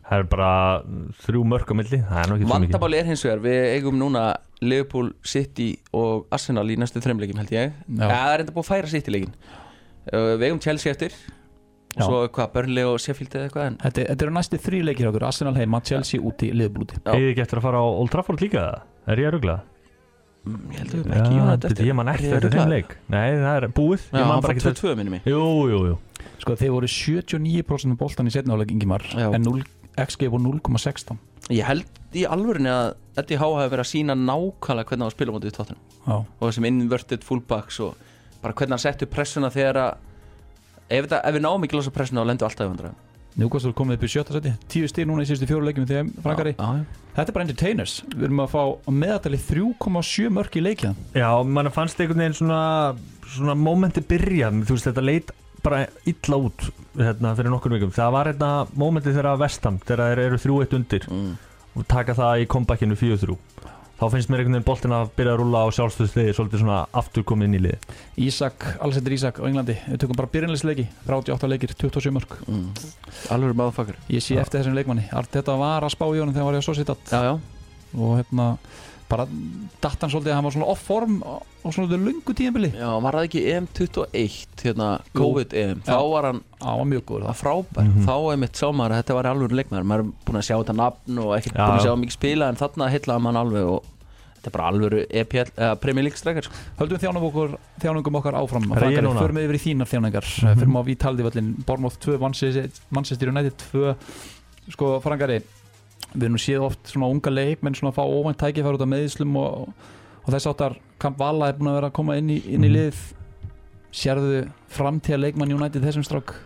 Speaker 3: Það bara 3 mörk á milli. Það nú ekki svo mikið.
Speaker 2: Vandamál hins vegar, við eigum núna Liverpool, City og Arsenal í næstu 3 leikjum held ég. Það er enda búið að færa City leikin. Við eigum Chelsea eftir og svo Burnley og Sheffield eða eitthvað.
Speaker 1: Þetta eru næstu 3 leikir okkur, Arsenal heima, Chelsea úti, Liverpool úti.
Speaker 3: Eigið ekki eftir að fara á Old Trafford líka? Er ég að rugla?
Speaker 2: Ég held að við ekki United eftir.
Speaker 3: Ég man eftir þeim leik. Nei, það er búið.
Speaker 2: Já, hann fór 2-2 minni mig.
Speaker 3: Jú.
Speaker 1: Sko, þeir voru 79% boltan í seinni hálfleik Ingimar, en XG voru 0,16.
Speaker 2: Ég held í alvörinni að Eddie Howe hafi verið að sína nákvæmlega hvernig hann var að spila mótið í Tottenham. Og þessum inverted fullbacks og bara hvernig hann setti pressuna þegar að ef við náum ekki losa pressuna þá lendu alltaf í vandræðum.
Speaker 1: Newcastle komið upp í 7. sæti, 10 stig núna í síðustu 4 leikjum þegar Frankari. Þetta er bara entertainers. Við erum að fá meðaltali 3,7 mörk í leikið.
Speaker 3: Já, mann fannst einhvern veginn svona momenti byrja, þú veist, þetta leit bara illa út fyrir nokkur vikum. Það var momenti þegar West Ham, þegar þeir eru 3-1 undir og taka það í comebackinu 4-3. Þá finnst mér einhvern veginn boltinn að byrja að rúlla á sjálfstöðsliði svolítið svona aftur komið inn í liði.
Speaker 1: Alexander Isak á Englandi, við tökum bara byrjanleysleiki, 38 leikir, 27 mörk.
Speaker 2: Alveg motherfucker.
Speaker 1: Ég sé eftir þessum leikmanni. Þetta var að spá í honum þegar hann var í Sociedad.
Speaker 2: Já.
Speaker 1: Og bara datt hann svolítið að hann var svona off form og svona löngu tímabili.
Speaker 2: Já, hann var það ekki EM21 COVID EM. Þá var hann
Speaker 1: mjög góður.
Speaker 2: Það frábær. Þá mitt sá maður að þetta var alveg leikmaður. Maður er búin að sjá þetta nafn og ekkert búin að sjá mikið spila en þarna heillaði mann alveg og þetta er bara alvöru Premier League strækjar.
Speaker 1: Höldum þjánungum okkar áfram. Förum við yfir í þínar þjáningar. Förum á Vítaldi-völlin, Bournemouth 2, Manchester United 2. Sko, Frankari, við erum séð oft svona unga leikmenn svona að fá óvænt tækifæri út af meiðslum og þess áttar Kampala er búin að vera að koma inn í lið. Sérðu framtíða leikmann United þessum strák?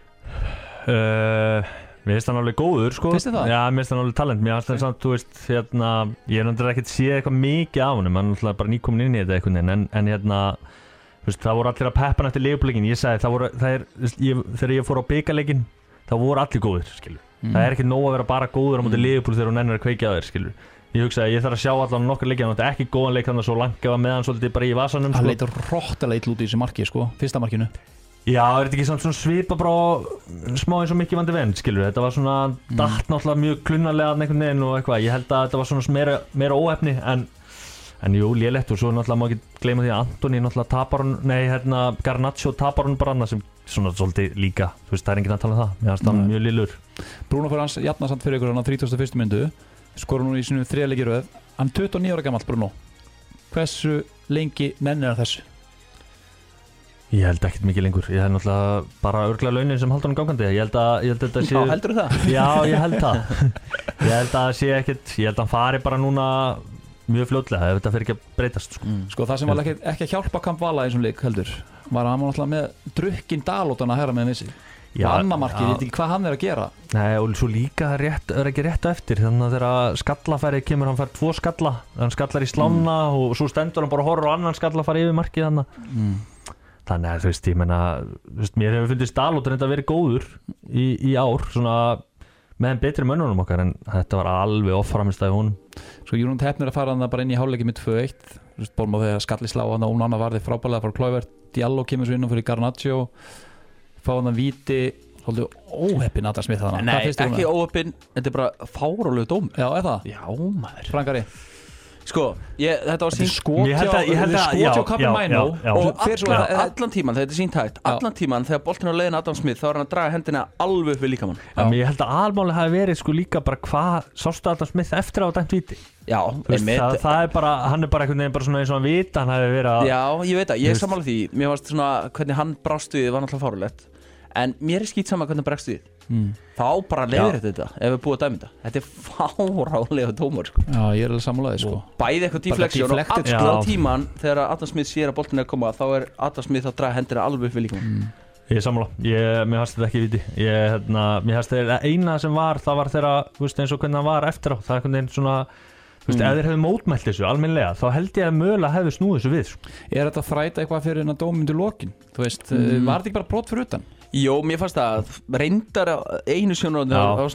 Speaker 3: Mér finnst hann alveg góður, sko.
Speaker 1: Finnst þið það?
Speaker 3: Já, mér finnst hann alveg talent. Mér finnst hann samt, þú veist, ég er náttúrulega ekkert séð eitthvað mikið af honum, hann er náttúrulega bara nýkomin inn í þetta einhvern veginn, en þú veist, það voru allir að peppa hann eftir Liverpool-leikin. Ég sagði, þegar ég fór á bikarleikin, þá voru allir góðir, skilur. Það er ekki nóg að vera bara góður á móti Liverpool þegar hún ennur að kveikja á þér, skilur. Ég hugsaði, ég þarf að sjá allan nokkur leikir, hann átti ekki góðan leik þannig að svo langt gefa með hann svolítið bara í vasanum.
Speaker 1: Hann leitur róttalega illa út í þessu marki, sko, fyrsta markinu.
Speaker 3: Já, er þetta ekki samt svona svipa bara smá eins og Mikki van de Ven, skilur. Þetta var svona datt náttúrulega mjög klunarlega einhvern veginn og eitthvað. Ég held að þetta var svona meira óheppni en jú, lélegt og svo náttúrulega má ekki gleyma því að Antoni náttúrulega tapar hún, Garnacho tapar hún bara annað sem svona svolítið líka, þú veist, það er enginn að tala um það. Mér finnst hann mjög lillur.
Speaker 1: Bruno fyrir hans jafna samt fyrir ykkur hann á 31. myndu, skora nú í sínum 3 leiki í röð. Hann 29 ára gamall, Bruno. Hversu lengi nennir hann þessu?
Speaker 3: Ég held ekkert mikið lengur. Ég held náttúrulega bara örgla launin sem halda hann gangandi. Ég held að þetta sé...
Speaker 2: Já, heldur það?
Speaker 3: Já, ég held það. Ég held að það sé ekkert, ég held að hann fari bara núna mjög fljótlega ef þetta fyrir ekki að breytast, sko.
Speaker 1: Sko það sem var ekki að hjálpa Kampala eins og leik heldur var að hann var náttúrulega með drukkin Dalótan að herra með vissi. Og annamarkið, ég veit ekki hvað hann er að gera.
Speaker 3: Nei, og svo líka er ekki rétt eftir, þannig að þegar skallafæri kemur, hann fær 2 skalla, hann skallar í slána og svo stendur hann bara og horfir og annan skallafæri yfir markið hann. Þannig að þú veist, ég meina, mér hefur fundist Dalótan þetta verið góður í ár, svona með betri mönnunum okkar, en þetta var alveg offramistæði honum.
Speaker 1: Svo Júrund Hefnir að fara hann bara inn í hálfleiki með 2-1. Bólum á þegar skalli slá hann og Onana varði frábælega frá Kluivert. Diallo kemur svo inn og fyrir Garnacho. Fá hann að víti, svolítið óheppin Adam Smith þarna.
Speaker 2: Nei, ekki óheppin, þetta er bara fáránlegur dóm.
Speaker 1: Já, er það?
Speaker 2: Já, maður.
Speaker 1: Frankari.
Speaker 2: Sko, þetta var sínt
Speaker 1: skotjá kappi mænu
Speaker 2: og allan tíman, þetta er sínt hægt allan tíman þegar boltinn á leiðin Adam Smith þá er hann að draga hendina alveg upp við líkamann.
Speaker 3: Ég held að almáli hafi verið sko líka bara hvað sástu Adam Smith eftir á dæmt víti.
Speaker 2: Já,
Speaker 3: það er bara, hann er bara einhvern veginn bara svona eins og hann vita hann hafi verið að...
Speaker 2: Já, ég veit að, ég er sammála því, mér varst svona hvernig hann brást við var náttúrulega fárulegt en mér er skýt sama hvernig hann bregst við. Þá bara leiðir þetta ef við búum að dæma þetta er fárálega dómur, sko.
Speaker 1: Já, ég er alveg sammálaði, sko.
Speaker 2: Bæði eitthvað defleksjón og allan tíman þegar Adam Smith sér að boltin er að koma þá er Adam Smith að draga hendina alveg upp við líka.
Speaker 3: Ég er sammála, mér hast þetta ekki viti. Mér hast þetta eina sem var, það var þeirra, eins og hvernig hann var eftir á. Það er einhvern veginn svona, ef þeir hefðu mótmælt þessu almennilega, þá held ég að mögulega hefðu snúið þessu við, sko.
Speaker 1: Er þetta að þræta eitthvað fyrir hennar dóminn til lokin? Þú veist, var þetta ekki bara brot fyrir utan?
Speaker 2: Jó, mér fannst að reyndar einu sjónarhorni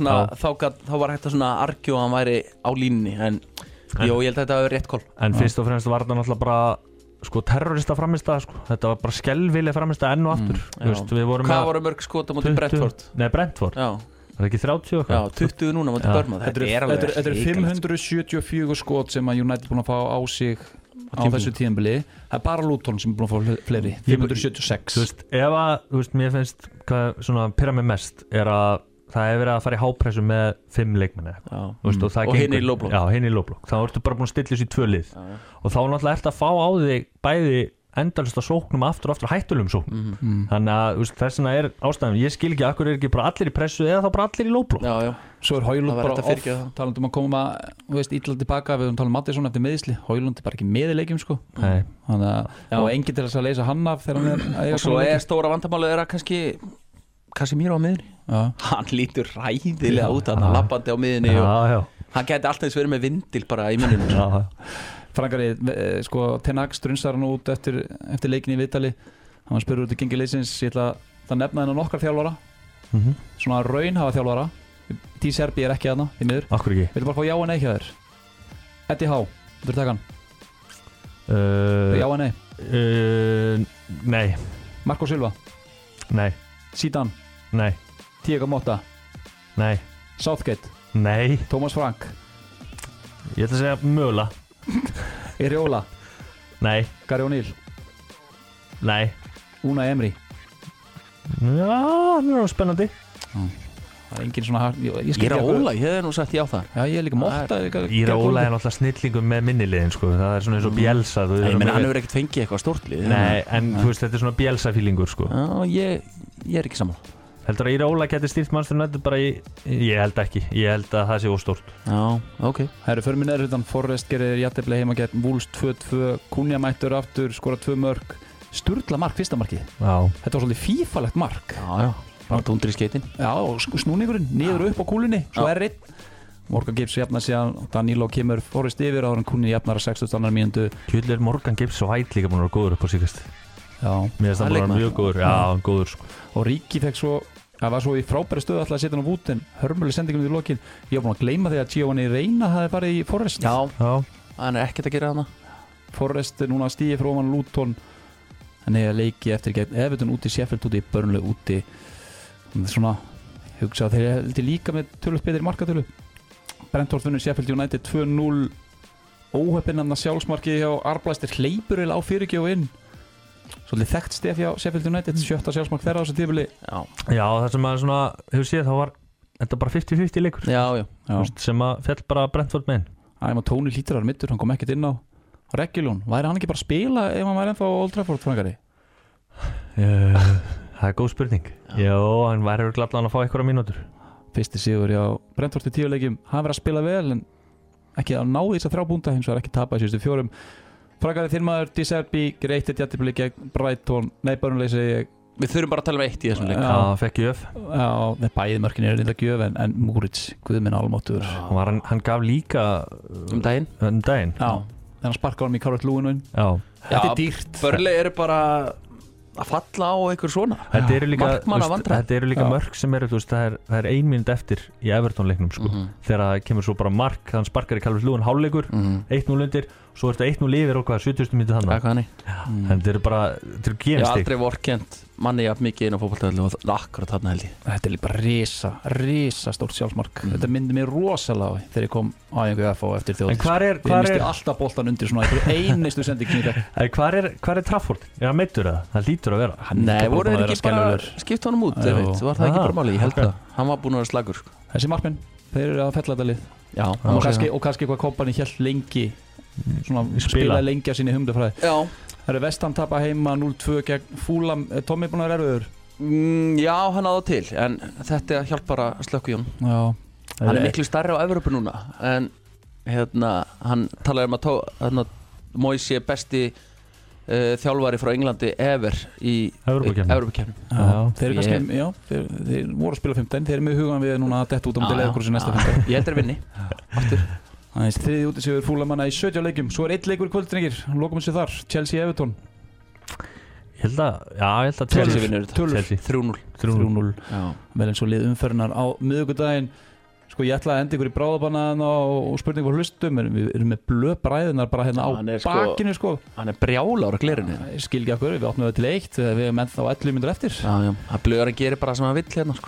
Speaker 2: þá var hægt að svona argjó að hann væri á línunni en jó, ég held að þetta var rétt kól.
Speaker 3: En fyrst og fremst var þetta náttúrulega bara sko terrorista framistæða, sko. Þetta var bara skelvileg framistæða enn og aftur.
Speaker 2: Hvað voru mörg skot á móti Brentford?
Speaker 3: Nei, Brentford.
Speaker 2: Já.
Speaker 3: Það ekki 30 og
Speaker 2: Já,
Speaker 3: eitthvað
Speaker 2: 20 núna mútið Börma.
Speaker 1: Þetta er 574 skot sem að United búin að fá á sig á þessu tíðanbili. Það er bara Luton sem er búin að fá fleiri 576.
Speaker 3: Þú veist, ef að, þú veist, mér finnst hvað svona pyrra mig mest er að það hefur verið að fara í hápressu með 5 leikmenni veist, og
Speaker 2: hinn í lóblokk.
Speaker 3: Já, hinn í lóblokk. Þá ertu bara búin að stilla þessu í 2 lið og þá náttúrulega ertu að fá á þig bæði endalista sóknum aftur og aftur hættulum sóknum þannig að þess vegna er ástæðan ég skil ekki, akkur er ekki bara allir í pressu eða þá bara allir í lóblokk.
Speaker 2: Já.
Speaker 1: Svo er Højlund bara off, talandum að koma illa tilbaka, við talum Mattisson eftir meðisli, Højlund er bara ekki með í leikjum sko. Þannig að og enginn til þess að leysa hann af þegar hann er
Speaker 2: og svo er stóra vandamálið að kannski mér á miðunni hann lítur ræðilega út hann lappandi á miðunni og hann gæti alltaf eins verið með vindil bara í minninu.
Speaker 1: Frankari, sko, Ten Hag strunsar hann út eftir leikinni í Vitali. Hann var spurður út í gengi leysins. Ég ætla að nefna hennar nokkar þjálfara svona raunhafa þjálfara. T. Serbi er ekki þarna, því miður.
Speaker 3: Akkur ekki?
Speaker 1: Viltu bara fá já og nei hjá þér? Eddie Howe, viltu taka hann? Já og nei?
Speaker 3: Nei.
Speaker 1: Marco Silva?
Speaker 3: Nei.
Speaker 1: Zidane?
Speaker 3: Nei.
Speaker 1: Thiago Motta?
Speaker 3: Nei.
Speaker 1: Southgate?
Speaker 3: Nei.
Speaker 1: Thomas Frank?
Speaker 3: Ég ætla að segja mögulega.
Speaker 1: Iriola?
Speaker 3: Nei.
Speaker 1: Gary O'Neill?
Speaker 3: Nei.
Speaker 1: Unai Emery?
Speaker 3: Já, það er spennandi.
Speaker 1: Það er engin svona
Speaker 2: Iriola, ég hef nú sagt já þar.
Speaker 1: Já, ég er líka Motta.
Speaker 3: Iriola er náttúrulega snillingum með minniliðin sko. Það er svona eins og Bielsa.
Speaker 2: Ég menn hann hefur ekkert fengið eitthvað stórtlið.
Speaker 3: Nei, en þú veist, þetta er svona Bielsa-fílingur sko.
Speaker 2: Já, ég er ekki saman.
Speaker 3: Heldur að Iriola geti stýrt Manchester United bara ég held ekki, ég held að það sé óstórt.
Speaker 2: Já, ok.
Speaker 1: Það eru fyrir mig neður utan Forrest gerir jafntefli heima gegn Wolves 2-2, Cunha mættur aftur, skora 2 mörk, sturla mark fyrsta markið.
Speaker 3: Já.
Speaker 1: Þetta var svolítið fífalegt mark.
Speaker 2: Já, bara tundur í skeitin.
Speaker 1: Já, og snúningurinn niður upp á kúlunni, svo er einn. Morgan Gibbs jafnar síðan, Danilo kemur Forrest yfir og hann Cunha jafnar að 62. mínútu.
Speaker 3: Kjöldur er Morgan Gibbs og White líka búin að vera góður upp á síkast.
Speaker 1: Já.
Speaker 3: Mér finnst það bara mjög góður. Já, góður sko.
Speaker 1: Og Ríki fekk svo það var svo í frábæri stöðu alltaf að setja hann á út en hörmuleg sendingunum í lokin. Ég var búin að gleyma því að Giovanni Reina hafi farið í Forrest.
Speaker 2: Já. Hann er ekkert að gera þarna.
Speaker 1: Forrest er núna að stíði frá ofan Luton. Hann er að leiki eftir gegn Everton úti, Sheffield úti, Burnley úti. Svona hugsa að þeir heldur líka með tölvöld betri markatölu. Brentford vinnur Sheffield United 2-0. Óheppinn sjálfsmarki hjá Arblæstir hleypur á fyrirgjöf inn. Svolítið þekkt stef hjá Sheffield United 7. sjálfsmark þeirra á þessu tímabili.
Speaker 3: Já, það sem maður svona hefur séð þá var þetta bara 50-50 leikur.
Speaker 2: Já.
Speaker 3: Sem að fjall bara Brentford með inn.
Speaker 1: Æma Tóni hlýtur að middur, hann kom ekkert inn á Reguilón. Væri hann ekki bara að spila ef hann væri ennþá Old Trafford Frankari?
Speaker 3: Það er góð spurning. Já, hann væri gladlan að fá einhverja mínútur.
Speaker 1: Fyrsti sigur hjá Brentford í 10 leikjum. Hann verið að spila vel en ekki að ná þess að 3 púnta, hins vegar ekki tapa í síðustu 4. Fragaði þinn maður Di Serbi greitt jafntefli gegn Brighton. Nei, Burnley segi ég.
Speaker 2: Við þurfum bara að tala um eitt í þessum leik.
Speaker 3: Já, fekk gjöf.
Speaker 1: Já, bæði mörkin eru reynda gjöf en Múrits, guðminn almáttur.
Speaker 3: Hann gaf líka
Speaker 2: daginn.
Speaker 1: Já, þegar hann sparkaði honum í Calvert Lewin.
Speaker 3: Já.
Speaker 1: Þetta er dýrt.
Speaker 2: Burnley eru bara að falla á einhver svona.
Speaker 3: Þetta eru líka mörk sem eru, þú veist, það er 1 mínúta eftir í Everton-leiknum sko. Þegar það kemur svo bara mark, þannig sparkar í Calvert Lewin hálfleikur, 1-0 undir, svo er þetta 1-0 yfir og hvað, 70. mínútu þannig. Þetta eru bara, þetta eru genastig.
Speaker 2: Ég hef aldrei vorkennt manni jafn mikið inn á fótboltavelli og akkurat þarna held ég.
Speaker 1: Þetta er bara risa stórt sjálfsmark. Þetta myndi mér rosalega þegar ég kom á einhverju FH eftir þjóðis.
Speaker 3: En hvar er
Speaker 1: alltaf boltan undir svona einustu sendingu.
Speaker 3: Hvar er Trafford? Er hann meiddur eða? Það lítur að vera.
Speaker 2: Nei, voru þeir ekki bara skipt honum út, var það ekki bara máli, ég held það. Hann var búinn að vera slagur sko.
Speaker 1: Þessi markmenn, þeir eru að fella þetta lið. Já, og kannski eitthvað Kompany hélt lengi svona spilaði lengi á sinni humdufræði. Já. Það eru West Ham tapa heima 0-2 gegn Fulham. Tommy búinn að vera erfiður?
Speaker 2: Já, hann á það til, en þetta hjálpar að slökka í honum.
Speaker 1: Já.
Speaker 2: Hann er miklu stærri á Evrópu núna, en hann talaði að Moyes sé besti þjálfari frá Englandi ever í Evrópukeppnum.
Speaker 1: Þeir voru að spila 15, þeir eru með hugan við núna að detta út á móti Leverkusen næsta 15.
Speaker 2: Ég held þeir vinni aftur.
Speaker 1: Það er þriðji útisigur Fulhamanna í 17 leikjum. Svo er 1 leikur í kvöld, drengir. Lokum þessu þar, Chelsea Everton.
Speaker 3: Ég held að
Speaker 2: Chelsea vinnur þetta 3-0.
Speaker 1: Vel eins og lið umferðinar á miðvikudaginn. Sko ég ætla að enda ykkur í bráðabannaðan og spurning fyrir hlustum, en við erum með blöðbræðinar bara hérna á bakinu sko.
Speaker 2: Hann er brjálar á glerinu.
Speaker 1: Ég skil ekki okkur, við opnum það til 1, við erum ennþá 11 mínútur eftir.
Speaker 2: Já, blöðarinn gerir bara sem hann vill hérna sko.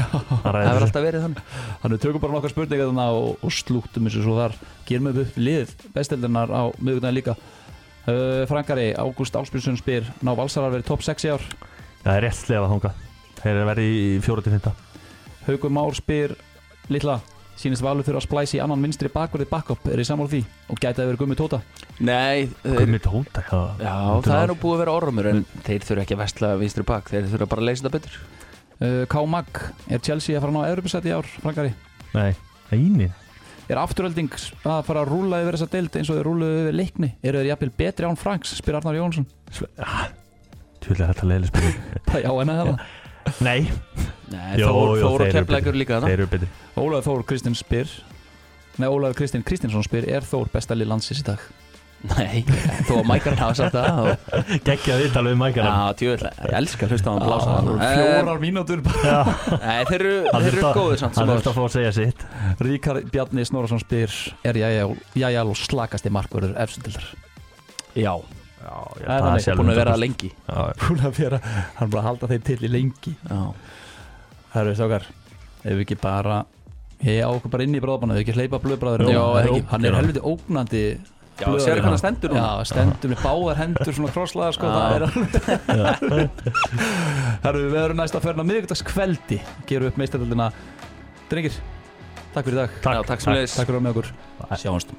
Speaker 2: Það hefur alltaf verið þannig.
Speaker 1: Þannig við tökum bara nokkar spurningar þarna og slúttum þessu svo þar. Gerum við upp lið besteldirnar á miðvikudaginn líka. Frankari, Ágúst Ásbjörnsson spyr: ná Valsarar verið topp 6 í ár?
Speaker 3: Það er rétt slefa þangað. Þeir eru verið í 4-5.
Speaker 1: Haukur Már spyr: litla, sýnist Valur fyrir að splæsi í annan vinstri bakverði backup, er í sammála því? Og gæti að vera Gummi Tóta?
Speaker 2: Nei,
Speaker 3: Gummi Tóta,
Speaker 2: já, það er nú búið að vera ormur, en þeir þurfa ekki að vesla vinstri bak, þeir þurfa bara að leysa þetta betur.
Speaker 1: K. Mag, er Chelsea að fara að ná Evropasæti í ár, Frankari?
Speaker 3: Nei, eini.
Speaker 1: Er Afturölding að fara að rúlla yfir þessa deild eins og þeir rúluðu yfir Leikni? Eru þeir jafnvel betri án Franks, spyr Arnar Jónsson?
Speaker 3: Tjúlega þetta leiðileg spurning.
Speaker 1: Já, en að það.
Speaker 3: Nei,
Speaker 2: Þór og Keflavíkur líka þarna.
Speaker 3: Þeir eru betri.
Speaker 1: Ólafur Þór Kristinn spyr: Ólafur Kristinn Kristinsson spyr: er Þór besta lið landsins í dag?
Speaker 2: Nei, þó að Mækarinn hafa sagt það.
Speaker 3: Gekkjaði viðtal við Mækarinn.
Speaker 2: Já, tjóðlega, ég elskar að hlusta á hann blása það.
Speaker 1: 4 mínútur bara.
Speaker 2: Nei, þeir eru góðir samt sem
Speaker 3: hann þurft að fá að segja sitt.
Speaker 1: Ríkard Bjarni Snorarsson spyr: er Jæjal og slakasti markvörður efstildar? Já,
Speaker 2: það er búin að vera lengi.
Speaker 1: Búin að vera, hann bara halda þeim til í lengi. Það eru stókar, ef við ekki bara á okkur bara inn í bráðbana, ef við ekki hleypa blöðbræður. Hann er helviti ógnandi.
Speaker 2: Já, sér hvernig stendur núna.
Speaker 1: Já, stendur með báðar hendur svona krosslaðar, sko. Það er alveg. Við erum næst að ferna miðvikudagskveldi, gerum upp meistaradeildina. Drengir, takk fyrir í dag.
Speaker 2: Takk sem leiðis.
Speaker 1: Takk fyrir að með okkur. Sjáumst.